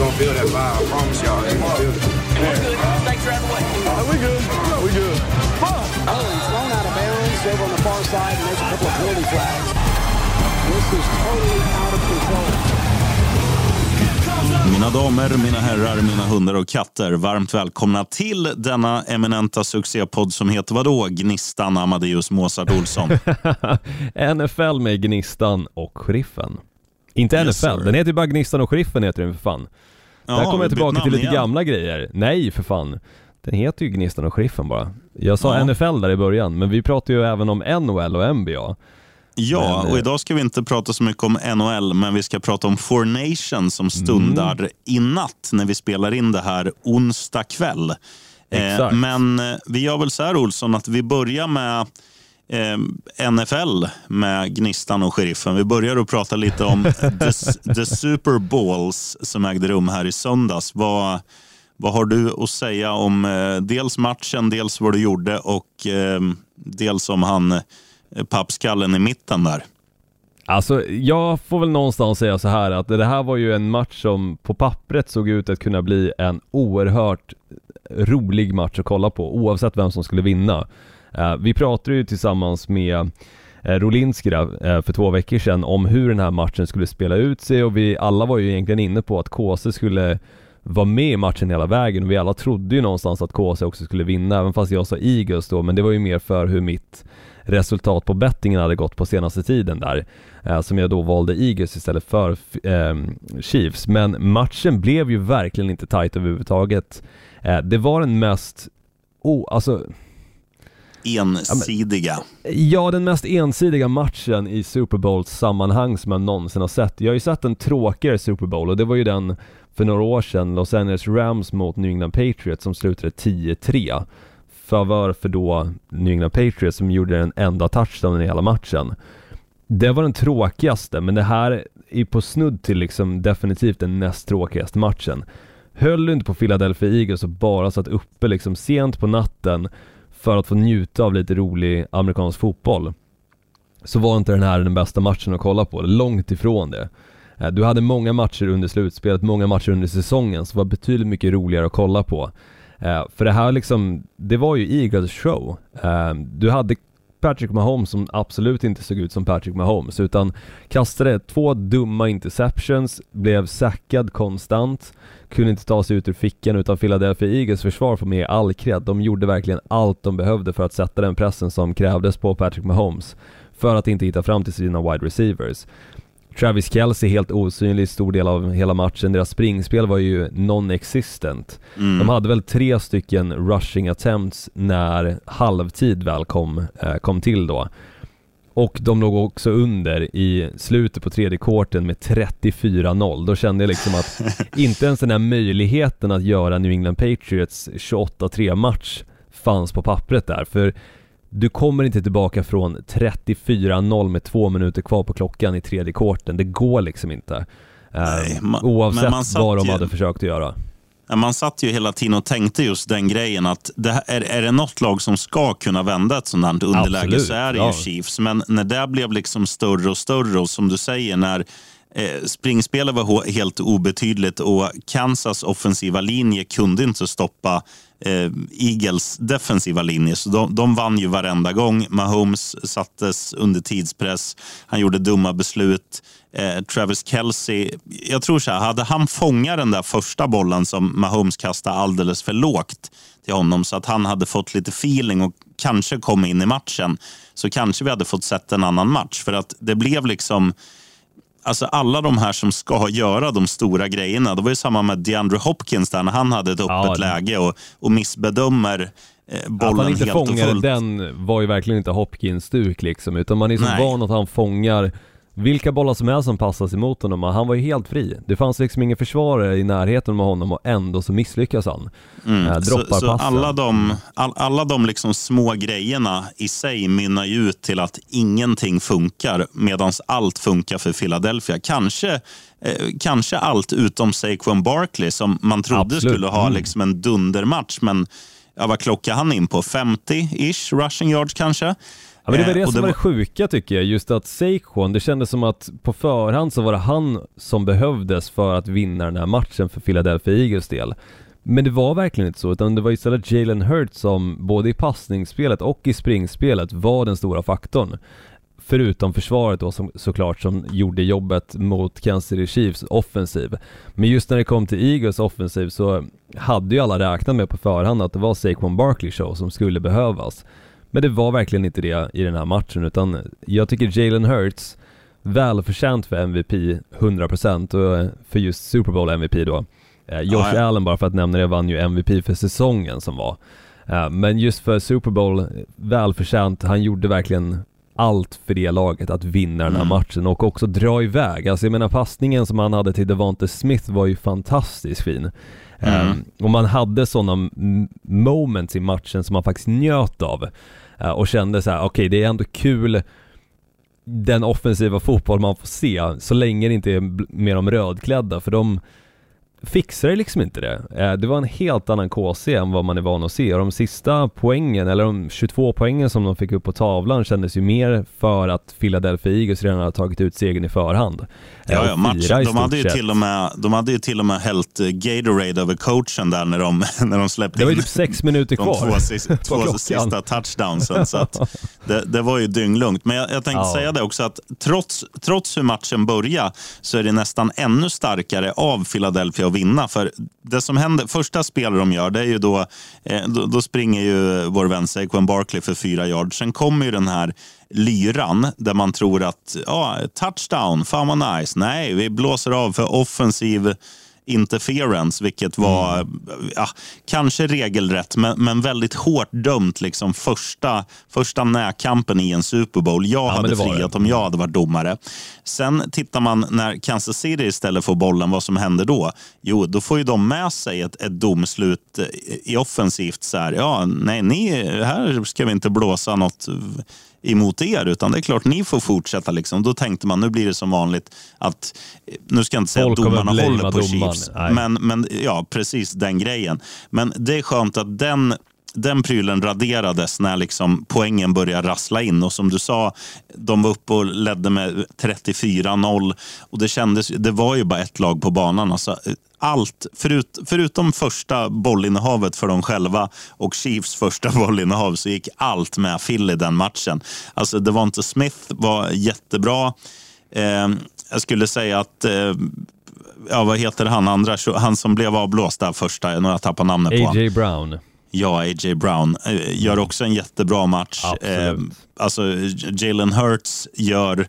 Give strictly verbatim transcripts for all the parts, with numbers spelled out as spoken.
gonna feel that vibe. I promise y'all, they gonna feel it. Thanks for having way. Are we good? No, we good. Oh, he's thrown out of bounds over on the far side, and there's a couple of penalty flags. This is totally out of control. Mina damer, mina herrar, mina hundar och katter, varmt välkomna till denna eminenta succépodd som heter vadå? Gnistan, Amadeus, Mozart, Olsson. N F L med Gnistan och Sheriffen. Inte yes, N F L, sir. Den heter ju bara Gnistan och Sheriffen heter den för fan. Ja, där kommer jag tillbaka till lite igen. Gamla grejer. Nej, för fan. Den heter ju Gnistan och Sheriffen bara. Jag sa ja. N F L där i början, men vi pratar ju även om N H L och N B A. Ja, men, och idag ska vi inte prata så mycket om N H L, men vi ska prata om Four Nations som stundar mm. i natt när vi spelar in det här onsdag kväll. Eh, men vi gör väl så här, Olsson, att vi börjar med eh, N F L med Gnistan och Sheriffen. Vi börjar att prata lite om the, the Super Bowls som ägde rum här i söndags. Vad, vad har du att säga om eh, dels matchen, dels vad du gjorde och eh, dels om han... pappskallen i mitten där. Alltså, jag får väl någonstans säga så här att det här var ju en match som på pappret såg ut att kunna bli en oerhört rolig match att kolla på, oavsett vem som skulle vinna. Uh, vi pratade ju tillsammans med uh, Rolinskra uh, för två veckor sedan om hur den här matchen skulle spela ut sig, och vi alla var ju egentligen inne på att K C skulle vara med i matchen hela vägen, och vi alla trodde ju någonstans att K C också skulle vinna, även fast jag sa Eagles då, men det var ju mer för hur mitt resultat på bettingen hade gått på senaste tiden där, eh, som jag då valde Eagles istället för eh, Chiefs. Men matchen blev ju verkligen inte tight överhuvudtaget. Eh, det var den mest oh, alltså ensidiga. Ja, den mest ensidiga matchen i Super Bowl sammanhang som jag någonsin har sett. Jag har ju sett en tråkigare Super Bowl, och det var ju den för några år sedan, Los Angeles Rams mot New England Patriots, som slutade tio tre. Favör för då New England Patriots, som gjorde den enda touchdownen i hela matchen. Det var den tråkigaste, men det här är på snudd till liksom definitivt den näst tråkigaste matchen. Höll du inte på Philadelphia Eagles och bara satt uppe liksom sent på natten för att få njuta av lite rolig amerikansk fotboll, så var inte den här den bästa matchen att kolla på. Långt ifrån det. Du hade många matcher under slutspelet, många matcher under säsongen, som var betydligt mycket roligare att kolla på. Uh, för det här liksom, det var ju Eagles show. Uh, du hade Patrick Mahomes som absolut inte såg ut som Patrick Mahomes, utan kastade två dumma interceptions, blev sackad konstant, kunde inte ta sig ut ur fickan, utan Philadelphia Eagles försvar får med all cred. De gjorde verkligen allt de behövde för att sätta den pressen som krävdes på Patrick Mahomes för att inte hitta fram till sina wide receivers. Travis Kelce helt osynlig i stor del av hela matchen. Deras springspel var ju non-existent. Mm. De hade väl tre stycken rushing attempts när halvtid väl kom, eh, kom till då. Och de låg också under i slutet på tredje kvarten med trettiofyra noll. Då kände jag liksom att inte ens den här möjligheten att göra New England Patriots tjugoåtta tre match fanns på pappret där. För du kommer inte tillbaka från trettiofyra noll med två minuter kvar på klockan i tredje kvarten. Det går liksom inte. Nej, man, oavsett vad de ju, hade försökt att göra. Man satt ju hela tiden och tänkte just den grejen att det här, är, är det något lag som ska kunna vända ett sådant här underläge, absolut, så är det ja. ju Chiefs. Men när det blev liksom större och större, och som du säger, när eh, springspelet var helt obetydligt och Kansas offensiva linje kunde inte stoppa Eh, Eagles defensiva linje, så de, de vann ju varenda gång. Mahomes sattes under tidspress, han gjorde dumma beslut. eh, Travis Kelce, jag tror så här, hade han fångat den där första bollen som Mahomes kastade alldeles för lågt till honom, så att han hade fått lite feeling och kanske kom in i matchen, så kanske vi hade fått sett en annan match. För att det blev liksom, alltså alla de här som ska göra de stora grejerna, det var ju samma med DeAndre Hopkins där när han hade ett öppet ja, läge och, och missbedömer eh, bollen att han inte helt och fångar fullt. Den var ju verkligen inte Hopkins stuk liksom, utan man är så Nej. van att han fångar vilka bollar som helst som passas emot honom. Han var ju helt fri. Det fanns liksom ingen försvarare i närheten med honom, och ändå så misslyckas han. Mm. Äh, droppar så så alla de, all, alla de liksom små grejerna i sig mynnar ju ut till att ingenting funkar, medan allt funkar för Philadelphia. Kanske, eh, kanske allt utom Saquon Barkley, som man trodde Absolut. skulle ha liksom en dundermatch, men ja, vad klockar han in på? femtio-ish rushing yards kanske. Ja, men det var det eh, som det var det sjuka tycker jag, just att Saquon, det kändes som att på förhand så var det han som behövdes för att vinna den här matchen för Philadelphia Eagles del. Men det var verkligen inte så, utan det var istället Jalen Hurts som både i passningsspelet och i springspelet var den stora faktorn. Förutom försvaret då som, såklart som gjorde jobbet mot Kansas City Chiefs offensiv. Men just när det kom till Eagles offensiv så hade ju alla räknat med på förhand att det var Saquon Barkley show som skulle behövas. Men det var verkligen inte det i den här matchen, utan jag tycker Jalen Hurts välförtjänt för M V P hundra procent och för just Super Bowl M V P då. Josh ah, ja. Allen, bara för att nämna det, vann ju M V P för säsongen som var. Men just för Super Bowl välförtjänt, han gjorde verkligen allt för det laget att vinna den här mm. matchen och också dra iväg. Alltså jag menar, passningen som han hade till Devonta Smith var ju fantastiskt fin. Mm. Um, och man hade sådana m- moments i matchen som man faktiskt njöt av uh, och kände så här: okej, okay, det är ändå kul den offensiva fotboll man får se så länge det inte är med de rödklädda, för de fixar det liksom inte det. Uh, det var en helt annan K C än vad man är van att se, och de sista poängen, eller de tjugotvå poängen som de fick upp på tavlan, kändes ju mer för att Philadelphia Eagles redan hade tagit ut segern i förhand. Ja, ja, match, de, hade ju till och med, de hade ju till och med hällt Gatorade över coachen där när de, när de släppte det var in ju typ sex minuter kvar de två, sista, två sista touchdownsen, så att det, det var ju dynglugnt. Men jag, jag tänkte ja. säga det också, att trots, trots hur matchen börjar så är det nästan ännu starkare av Philadelphia att vinna, för det som händer, första spelet de gör, det är ju då, eh, då, då springer ju vår vän Saquon Barkley för fyra yards. Sen kommer ju den här lyran där man tror att ja, touchdown, fan vad nice. Nej, vi blåser av för offensiv interference, vilket var mm. ja, kanske regelrätt, men, men väldigt hårt dömt liksom första, första närkampen i en Super Bowl. Jag ja, hade friat det. Om jag hade varit domare. Sen tittar man när Kansas City istället får bollen, vad som händer då? Jo, då får ju de med sig ett, ett domslut i offensivt så här, ja, nej, ni, här ska vi inte blåsa något emot er, utan det är klart ni får fortsätta liksom. Då tänkte man, nu blir det som vanligt att, nu ska jag inte säga folk att domarna håller på domaren. Chiefs, men, men ja, precis den grejen. Men det är skönt att den den prylen raderades när liksom poängen började rassla in, och som du sa, de var uppe och ledde med trettiofyra noll, och det kändes, det var ju bara ett lag på banan, alltså allt, förut, förutom första bollinnehavet för dem själva och Chiefs första bollinnehav, så gick allt med Philly den matchen. Alltså Devonta Smith var jättebra. Eh, jag skulle säga att eh, ja, vad heter han andra? Han som blev avblåst där första, nu har jag tappat namnet på. A J Brown. Ja, A J Brown eh, gör också en jättebra match. Eh, alltså Jalen Hurts gör,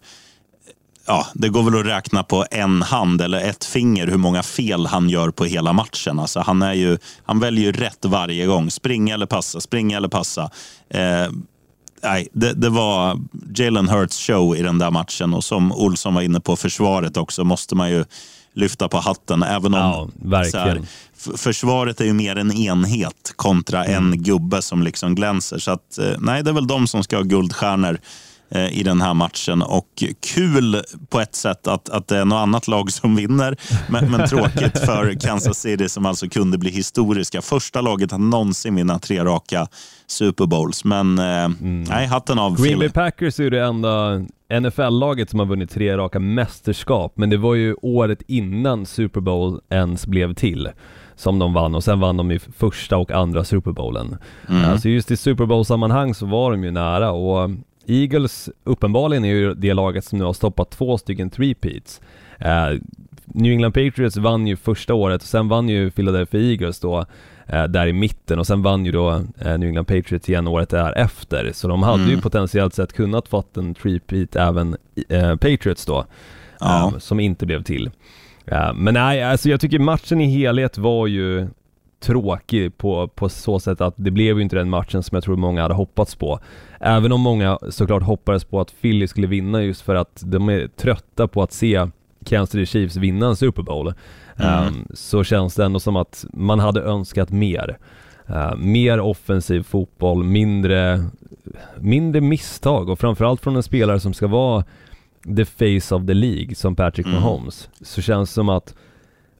ja, det går väl att räkna på en hand eller ett finger hur många fel han gör på hela matchen. Alltså han är ju, han väljer ju rätt varje gång. Springa eller passa, springa eller passa. Eh, nej, det, det var Jalen Hurts show i den där matchen, och som Olsson var inne på, försvaret också måste man ju lyfta på hatten, även om ja, verkligen. Så här, f- försvaret är ju mer en enhet kontra mm. en gubbe som liksom glänser, så att nej, det är väl de som ska ha guldstjärnor eh, i den här matchen, och kul på ett sätt att, att det är något annat lag som vinner, men, men tråkigt för Kansas City som alltså kunde bli historiska, första laget att någonsin vinna tre raka Super Bowls, men eh, mm. nej, hatten av. Green Bay Packers är det enda N F L-laget som har vunnit tre raka mästerskap, men det var ju året innan Super Bowl ens blev till som de vann, och sen vann de i första och andra Super Bowlen. Mm. Alltså just i Super Bowl-sammanhang så var de ju nära, och Eagles uppenbarligen är ju det laget som nu har stoppat två stycken three-peats. Uh, New England Patriots vann ju första året, och sen vann ju Philadelphia Eagles då eh, där i mitten, och sen vann ju då eh, New England Patriots igen året därefter, så de hade mm. ju potentiellt sett kunnat fått en three-peat även eh, Patriots då, ja. eh, som inte blev till. Eh, men nej, alltså jag tycker matchen i helhet var ju tråkig på, på så sätt att det blev ju inte den matchen som jag tror många hade hoppats på. Även om många såklart hoppades på att Philly skulle vinna, just för att de är trötta på att se Kansas City Chiefs vinna en Super Bowl. Mm. Um, så känns det ändå som att man hade önskat mer. Uh, mer offensiv fotboll, mindre, mindre misstag, och framförallt från en spelare som ska vara the face of the league som Patrick mm. Mahomes. Så känns det som att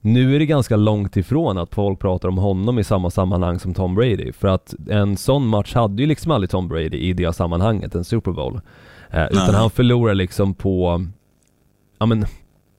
nu är det ganska långt ifrån att folk pratar om honom i samma sammanhang som Tom Brady. För att en sån match hade ju liksom aldrig Tom Brady i det sammanhanget, en Super Bowl. Eh, utan han förlorar liksom på ja, men,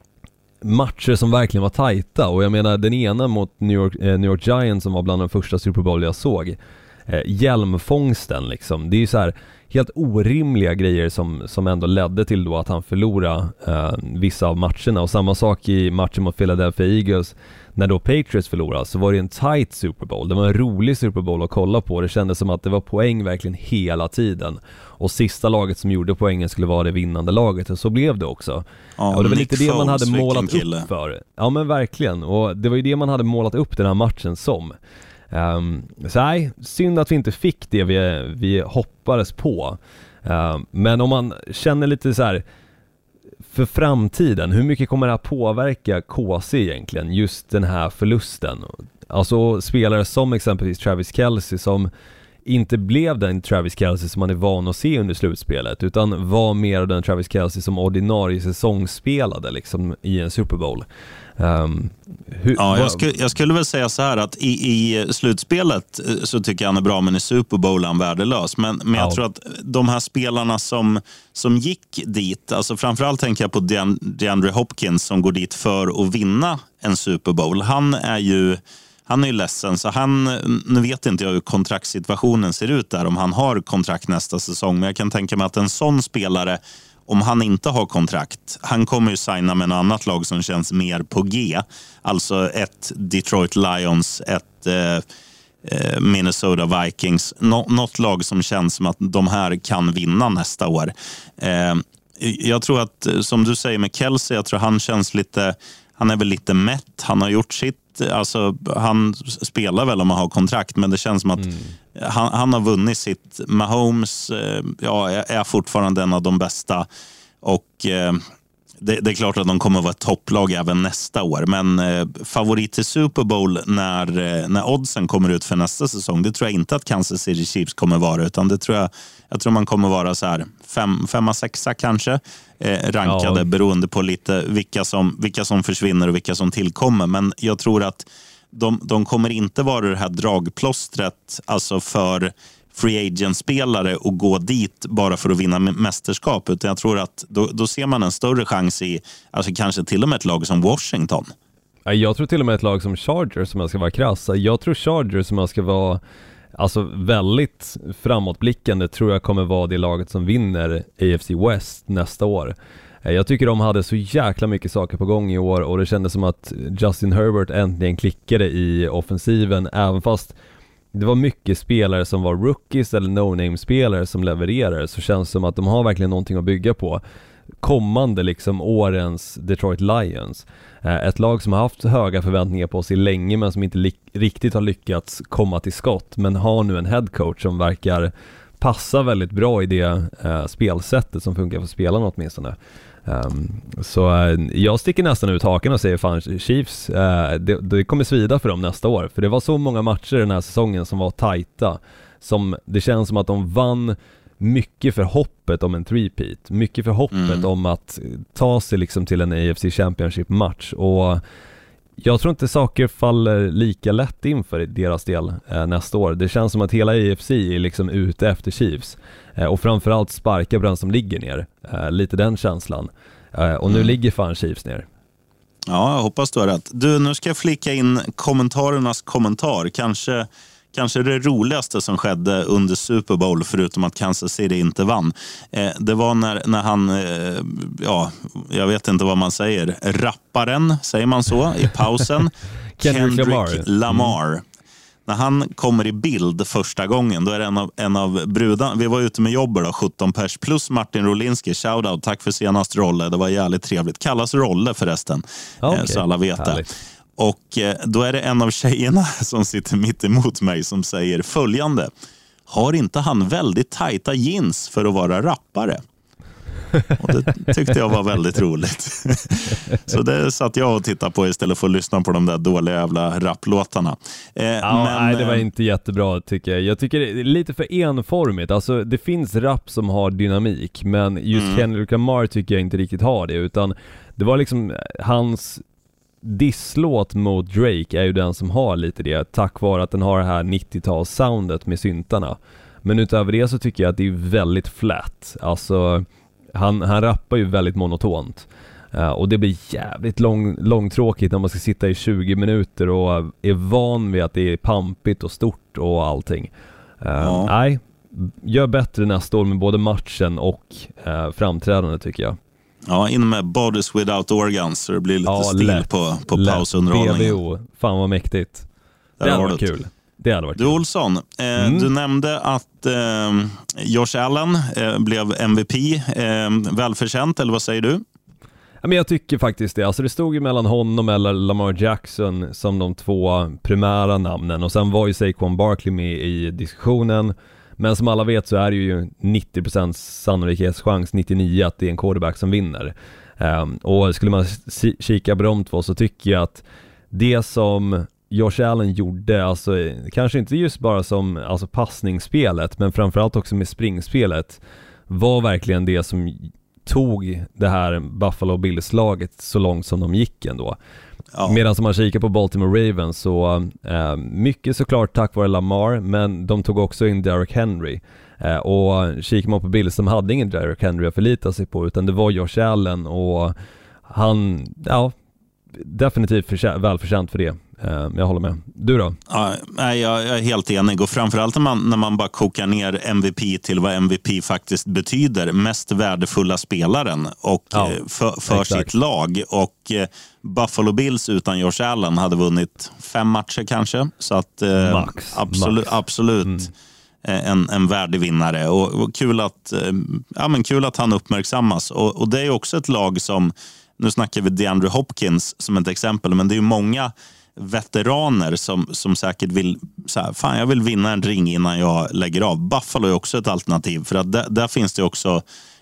matcher som verkligen var tajta. Och jag menar den ena mot New York, eh, New York Giants som var bland de första Super Bowl jag såg. Eh, hjälmfångsten liksom. Det är ju så här helt orimliga grejer som, som ändå ledde till då att han förlorade eh, vissa av matcherna. Och samma sak i matchen mot Philadelphia Eagles. När då Patriots förlorade så var det en tight Super Bowl. Det var en rolig Super Bowl att kolla på. Det kändes som att det var poäng verkligen hela tiden. Och sista laget som gjorde poängen skulle vara det vinnande laget. Och så blev det också. Ja, och det var Nick lite det man Foles, hade målat kille. upp för. Ja men verkligen. Och det var ju det man hade målat upp den här matchen som. Um, så nej, synd att vi inte fick det vi, vi hoppades på. Um, men om man känner lite så här för framtiden, hur mycket kommer det här påverka K C egentligen, just den här förlusten? Alltså spelare som exempelvis Travis Kelce som inte blev den Travis Kelce som man är van att se under slutspelet, utan var mer den Travis Kelce som ordinarie säsongsspelade liksom i en Super Bowl. Um, hur, ja, jag, skulle, jag skulle väl säga så här att i, i slutspelet så tycker jag han är bra, men i Super Bowl är han värdelös. Men, men jag ja. tror att de här spelarna som, som gick dit, alltså framförallt tänker jag på DeAnd- DeAndre Hopkins som går dit för att vinna en Super Bowl. Han är ju Han är ju ledsen, så han, nu vet inte jag hur kontraktssituationen ser ut där, om han har kontrakt nästa säsong, men jag kan tänka mig att en sån spelare, om han inte har kontrakt, han kommer ju signa med en annat lag som känns mer på G, alltså ett Detroit Lions, ett eh, Minnesota Vikings, Nå- något lag som känns som att de här kan vinna nästa år. Eh, jag tror att, som du säger med Kelce, jag tror han känns lite, han är väl lite mätt, han har gjort sitt. Alltså, han spelar väl om man har kontrakt, men det känns som att mm. han, han har vunnit sitt. Mahomes ja, är fortfarande en av de bästa, och eh, det, det är klart att de kommer att vara ett topplag även nästa år, men eh, favorit till Super Bowl när, eh, när oddsen kommer ut för nästa säsong, det tror jag inte att Kansas City Chiefs kommer vara, utan det tror jag, jag tror man kommer vara så här fem, femma, sexa kanske eh, rankade, ja. beroende på lite vilka som, vilka som försvinner och vilka som tillkommer, men jag tror att de, de kommer inte vara det här dragplåstret, alltså för free agent-spelare och gå dit bara för att vinna mästerskap, utan jag tror att då, då ser man en större chans i, alltså kanske till och med ett lag som Washington. Jag tror till och med ett lag som Chargers, som jag ska vara krass. Jag tror Chargers, som jag ska vara alltså väldigt framåtblickande, tror jag kommer vara det laget som vinner A F C West nästa år. Jag tycker de hade så jäkla mycket saker på gång i år, och det kändes som att Justin Herbert äntligen klickade i offensiven, även fast det var mycket spelare som var rookies eller no-name-spelare som levererar, så känns det som att de har verkligen någonting att bygga på. Kommande liksom årens Detroit Lions. Ett lag som har haft höga förväntningar på sig länge, men som inte li- riktigt har lyckats komma till skott, men har nu en headcoach som verkar passa väldigt bra i det eh, spelsättet som funkar för spelarna åtminstone. Um, så uh, jag sticker nästan ut haken och säger fan Chiefs, uh, det, det kommer svida för dem nästa år, för det var så många matcher den här säsongen som var tajta, som det känns som att de vann mycket för hoppet om en three-peat, mycket för hoppet mm. om att ta sig liksom till en A F C Championship-match, och jag tror inte saker faller lika lätt in för deras del eh, nästa år. Det känns som att hela A F C är liksom ute efter Chiefs. Eh, och framförallt sparka på den som ligger ner. Eh, lite den känslan. Eh, och nu mm. ligger fan Chiefs ner. Ja, jag hoppas du har rätt. Du, nu ska jag flika in kommentarernas kommentar. Kanske... Kanske det roligaste som skedde under Super Bowl, förutom att Kansas City inte vann. Eh, det var när, när han, eh, ja, jag vet inte vad man säger, rapparen, säger man så, i pausen. Kendrick Lamar. Lamar. Mm. När han kommer i bild första gången, då är det en av, en av brudarna. Vi var ute med jobber då, sjutton pers, plus Martin Rolinski. Shoutout, tack för senast Rolle. Det var jävligt trevligt. Kallas Rolle förresten, okay. eh, så alla vet det. Och då är det en av tjejerna som sitter mitt emot mig som säger följande: har inte han väldigt tajta jeans för att vara rappare? Och det tyckte jag var väldigt roligt. Så det satt jag och tittade på istället för att lyssna på de där dåliga jävla rapplåtarna. Eh, ja, men, nej, det var inte jättebra tycker jag. Jag tycker det är lite för enformigt. Alltså det finns rap som har dynamik, men just mm. Kendrick Lamar tycker jag inte riktigt har det, utan det var liksom hans disslåt mot Drake är ju den som har lite det, tack vare att den har det här nittio-tals-soundet med syntarna. Men utöver det så tycker jag att det är väldigt flat. Alltså, han, han rappar ju väldigt monotont. Uh, och det blir jävligt lång, långtråkigt när man ska sitta i tjugo minuter och är van vid att det är pampigt och stort och allting. Uh, ja. Nej, gör bättre nästa år med både matchen och uh, framträdande tycker jag. Ja, in med Bodies Without Organs så det blir lite ja, stil lätt, på, på pausunderhållningen. B V O, fan vad mäktigt. Det, det hade varit kul. Det hade varit du kul. Olsson, eh, mm. du nämnde att eh, Josh Allen eh, blev M V P. Eh, välförtjänt, eller vad säger du? Ja, men jag tycker faktiskt det. Alltså det stod ju mellan honom eller Lamar Jackson som de två primära namnen. Och sen var ju Saquon Barkley med i diskussionen. Men som alla vet så är det ju nittio procent sannolikhetschans, nittionio, att det är en quarterback som vinner. Um, och skulle man kika på de två så tycker jag att det som Josh Allen gjorde, alltså kanske inte just bara som alltså passningsspelet, men framförallt också med springspelet, var verkligen det som tog det här Buffalo Bills-laget så långt som de gick ändå. Ja. Medan som man kikar på Baltimore Ravens så eh, mycket såklart tack vare Lamar, men de tog också in Derrick Henry. Eh, och kikar man på Bills som hade ingen Derrick Henry att förlita sig på, utan det var Josh Allen, och han, ja, definitivt förtjä- välförtjänt för det. Uh, jag håller med. Du då? Ja, jag, jag är helt enig, och framförallt när man, när man bara kokar ner M V P till vad M V P faktiskt betyder, mest värdefulla spelaren och ja, för, för sitt lag, och eh, Buffalo Bills utan Josh Allen hade vunnit fem matcher kanske, så att eh, Max. absolut, Max. absolut mm. en, en värdig vinnare, och, och kul, att, eh, ja, men kul att han uppmärksammas, och, och det är också ett lag som, nu snackar vi DeAndre Hopkins som ett exempel, men det är ju många veteraner som, som säkert vill så här, fan jag vill vinna en ring innan jag lägger av. Buffalo är också ett alternativ, för att där, där finns det också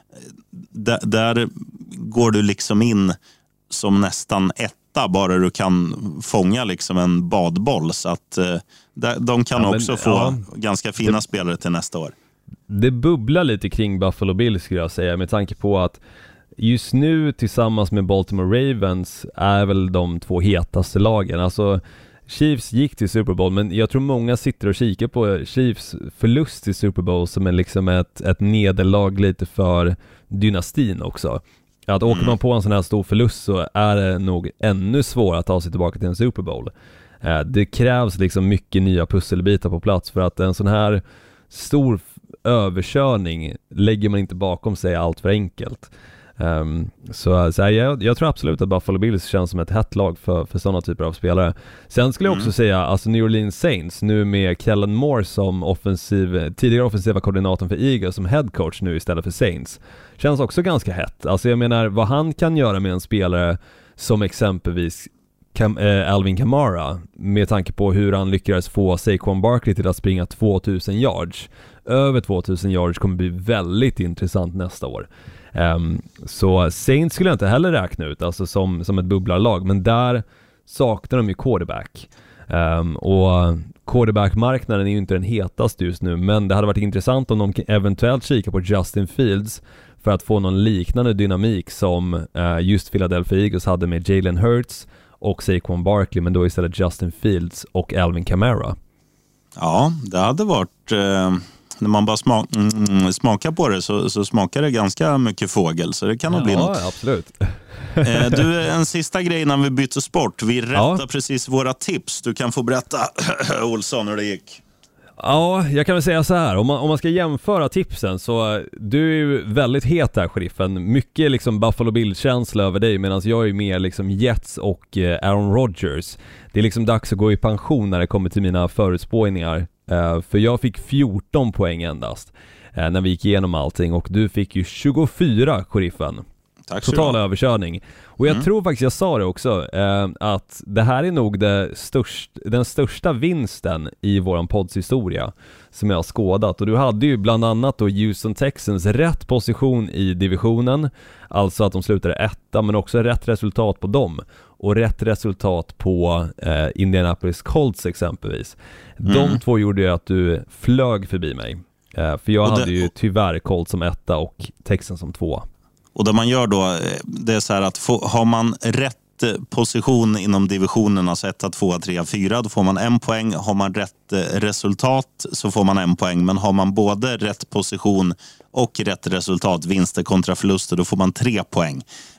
där, där går du liksom in som nästan etta, bara du kan fånga liksom en badboll, så att där, de kan ja, men, också få ja, ganska fina det, spelare till nästa år. Det bubblar lite kring Buffalo Bills skulle jag säga, med tanke på att just nu tillsammans med Baltimore Ravens är väl de två hetaste lagen. Alltså Chiefs gick till Super Bowl, men jag tror många sitter och kikar på Chiefs förlust till Super Bowl som är liksom ett, ett nederlag lite för dynastin också. Att åker mm. man på en sån här stor förlust så är det nog ännu svårare att ta sig tillbaka till en Super Bowl. Eh, det krävs liksom mycket nya pusselbitar på plats, för att en sån här stor överkörning lägger man inte bakom sig allt för enkelt. Um, så, så jag, jag tror absolut att Buffalo Bills känns som ett hett lag för, för sådana typer av spelare. Sen skulle jag också mm. säga, alltså New Orleans Saints nu med Kellen Moore som offensiv, tidigare offensiva koordinatorn för Eagles som head coach nu istället för Saints, känns också ganska hett. Alltså jag menar, vad han kan göra med en spelare som exempelvis Cam, äh, Alvin Kamara, med tanke på hur han lyckades få Saquon Barkley till att springa tvåtusen yards. Över tvåtusen yards kommer bli väldigt intressant nästa år. Um, så Saints skulle jag inte heller räkna ut alltså som, som ett bubblarlag, men där saknar de ju quarterback. Um, och quarterback-marknaden är ju inte den hetaste just nu, men det hade varit intressant om de eventuellt kika på Justin Fields för att få någon liknande dynamik som uh, just Philadelphia Eagles hade med Jalen Hurts och Saquon Barkley, men då istället Justin Fields och Alvin Kamara. Ja, det hade varit... Uh... När man bara smak, mm, smakar på det så, så smakar det ganska mycket fågel, så det kan nog ja, bli något. Ja, absolut. eh, du, en sista grej innan vi byter sport. Vi rättar ja. precis våra tips. Du kan få berätta, Olsson, hur det gick. Ja, jag kan väl säga så här. Om man, om man ska jämföra tipsen så du är ju väldigt het där, sheriffen. Mycket liksom Buffalo Bills-känsla över dig, medan jag är mer liksom Jets och eh, Aaron Rodgers. Det är liksom dags att gå i pension när det kommer till mina förutspåningar. Uh, för jag fick fjorton poäng endast uh, när vi gick igenom allting, och du fick ju tjugofyra, sheriffen. Tack. Total överkörning. Och jag mm. tror faktiskt jag sa det också, uh, att det här är nog det störst, den största vinsten i våran poddshistoria som jag har skådat. Och du hade ju bland annat då Houston Texans rätt position i divisionen, alltså att de slutade etta, men också rätt resultat på dem. Och rätt resultat på eh, Indianapolis Colts exempelvis. Mm. De två gjorde ju att du flög förbi mig. Eh, för jag det, hade ju tyvärr Colts som etta och Texans som två. Och det man gör då, det är så här att få, har man rätt position inom divisionen, alltså ett, två, tre, fyra, då får man en poäng. Har man rätt resultat så får man en poäng. Men har man både rätt position och rätt resultat, vinster kontra förluster, då får man tre poäng.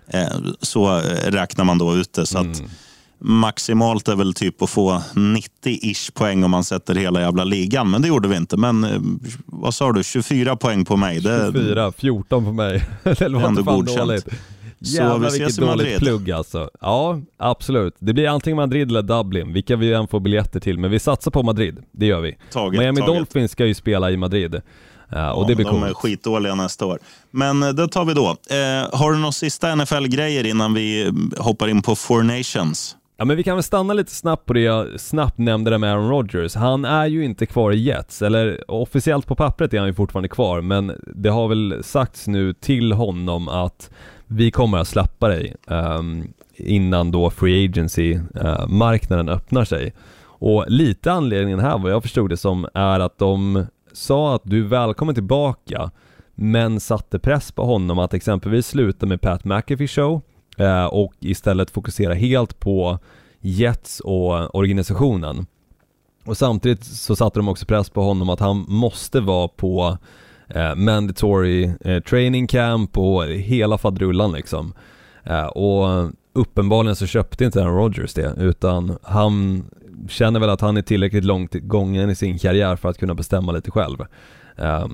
Så räknar man då ut det. Så att mm. maximalt är väl typ att få nittio-ish poäng om man sätter hela jävla ligan. Men det gjorde vi inte. Men vad sa du? tjugofyra poäng på mig. Det tjugofyra, fjorton på mig. Det var inte fan dåligt. Jävlar vilket dåligt plugg alltså. Ja, absolut. Det blir antingen Madrid eller Dublin, vilka vi än får biljetter till. Men vi satsar på Madrid, det gör vi. Taget, Miami taget. Dolphins ska ju spela i Madrid. Uh, ja, och det blir de coolt. är skitdåliga nästa år. Men det tar vi då. Uh, har du några sista N F L-grejer innan vi hoppar in på Four Nations? Ja, men vi kan väl stanna lite snabbt på det jag snabbt nämnde det med Aaron Rodgers. Han är ju inte kvar i Jets, eller officiellt på pappret är han ju fortfarande kvar, men det har väl sagts nu till honom att vi kommer att släppa dig um, innan då free agency uh, marknaden öppnar sig. Och lite anledningen här, vad jag förstod det som, är att de sa att du är välkommen tillbaka, men satte press på honom att exempelvis sluta med Pat McAfee show uh, och istället fokusera helt på Jets och organisationen. Och samtidigt så satte de också press på honom att han måste vara på eh, mandatory eh, training camp och hela fadrullan liksom. Eh, och uppenbarligen så köpte inte Aaron Rodgers det, utan han känner väl att han är tillräckligt långt gången i sin karriär för att kunna bestämma lite själv. Eh,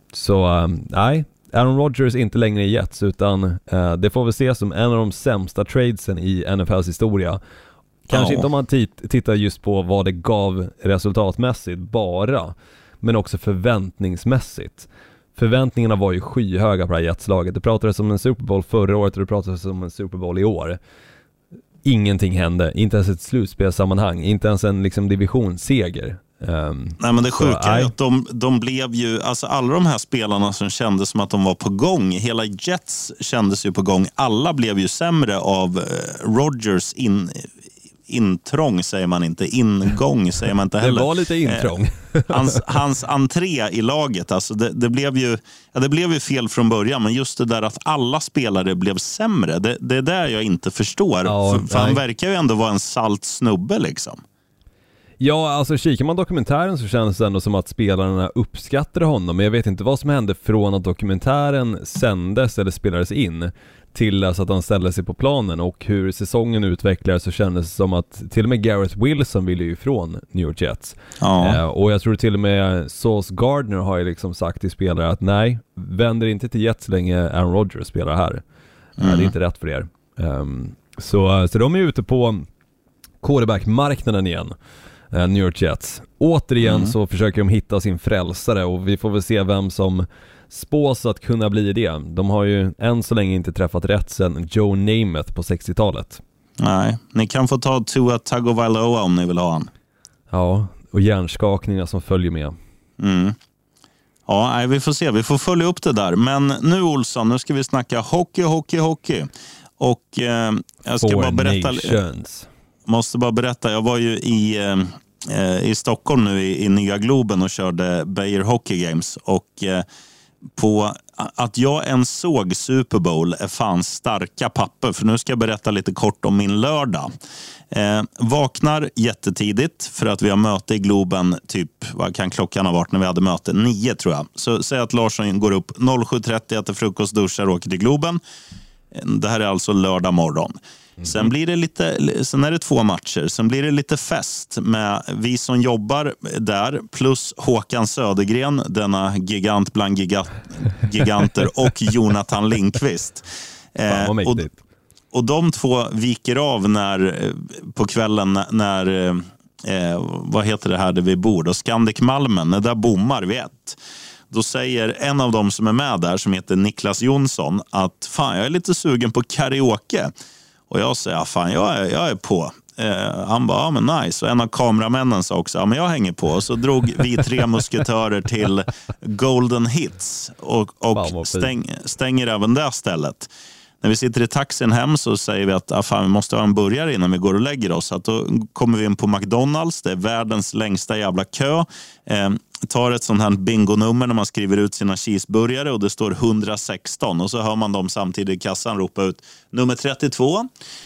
så eh, nej, Aaron Rodgers är inte längre i Jets, utan eh, det får vi se som en av de sämsta tradesen i N F L:s historia. Kanske ja. inte om man t- tittar just på vad det gav resultatmässigt bara, men också förväntningsmässigt. Förväntningarna var ju skyhöga på det här Jetslaget. Det pratades om en Super Bowl förra året och det pratades om en Super Bowl i år. Ingenting hände, inte ens ett slutspelsammanhang, inte ens en liksom divisionsseger. Um, Nej, men det sjuka är att de, de blev ju, alltså alla de här spelarna som kändes som att de var på gång, hela Jets kändes ju på gång, alla blev ju sämre av uh, Rodgers in, intrång säger man inte, ingång säger man inte heller. Det var lite intrång. Eh, hans, hans entré i laget, alltså det, det, blev ju, ja, det blev ju fel från början, men just det där att alla spelare blev sämre, det, det är där jag inte förstår. Ja, för, för han verkar ju ändå vara en salt snubbe liksom. Ja, alltså kikar man dokumentären så känns det ändå som att spelarna uppskattade honom. Men jag vet inte vad som hände från att dokumentären sändes eller spelades in till alltså att han ställde sig på planen, och hur säsongen utvecklades så kändes det som att till och med Garrett Wilson ville ju ifrån New York Jets. Ja. Eh, och jag tror till och med Sauce Gardner har ju liksom sagt till spelare att nej, vänder inte till Jets så länge Aaron Rodgers spelar här. Mm. Eh, det är inte rätt för er. Um, så, så de är ute på quarterback-marknaden igen. New York Jets. Återigen mm. så försöker de hitta sin frälsare, och vi får väl se vem som spås att kunna bli det. De har ju än så länge inte träffat rätt sedan Joe Namath på sextiotalet. Nej, ni kan få ta Tua Tagovailoa om ni vill ha han. Ja, och hjärnskakningar som följer med. Mm. Ja, nej, vi får se. Vi får följa upp det där. Men nu Olsson, nu ska vi snacka hockey, hockey, hockey. Och eh, jag ska Four bara berätta... Nations. Måste bara berätta, jag var ju i, eh, i Stockholm nu i, i Nya Globen och körde Bayer Hockey Games, och eh, på att jag ens såg Super Bowl är fan starka papper, för nu ska jag berätta lite kort om min lördag. Eh, vaknar jättetidigt för att vi har möte i Globen, typ, vad kan klockan ha varit när vi hade möte? Nio tror jag. Så säg att Larsson går upp sju trettio, äter frukost, duschar och åker till Globen. Det här är alltså lördag morgon. Mm. Sen blir det lite, sen är det två matcher. Sen blir det lite fest med vi som jobbar där plus Håkan Södergren, denna gigant bland giga, giganter, och Jonathan Lindqvist. Fan, vad mäktigt. och, och de två viker av när på kvällen när eh, vad heter det här där vi bor då? Scandic Malmen, där bommar vi ett. Då säger en av dem som är med där, som heter Niklas Jonsson, att fan, jag är lite sugen på karaoke. Och jag säger, fan, jag är, jag är på. Eh, han bara, ja men nice. Och en av kameramännen sa också, ja men jag hänger på. Och så drog vi tre musketörer till Golden Hits och, och stäng, stänger även det stället. När vi sitter i taxin hem så säger vi att ah, fan, vi måste ha en burgare innan vi går och lägger oss. Att då kommer vi in på McDonalds, det är världens längsta jävla kö. Eh, tar ett sånt här bingonummer när man skriver ut sina cheeseburgare, och det står hundrasexton, och så hör man dem samtidigt i kassan ropa ut nummer trettiotvå.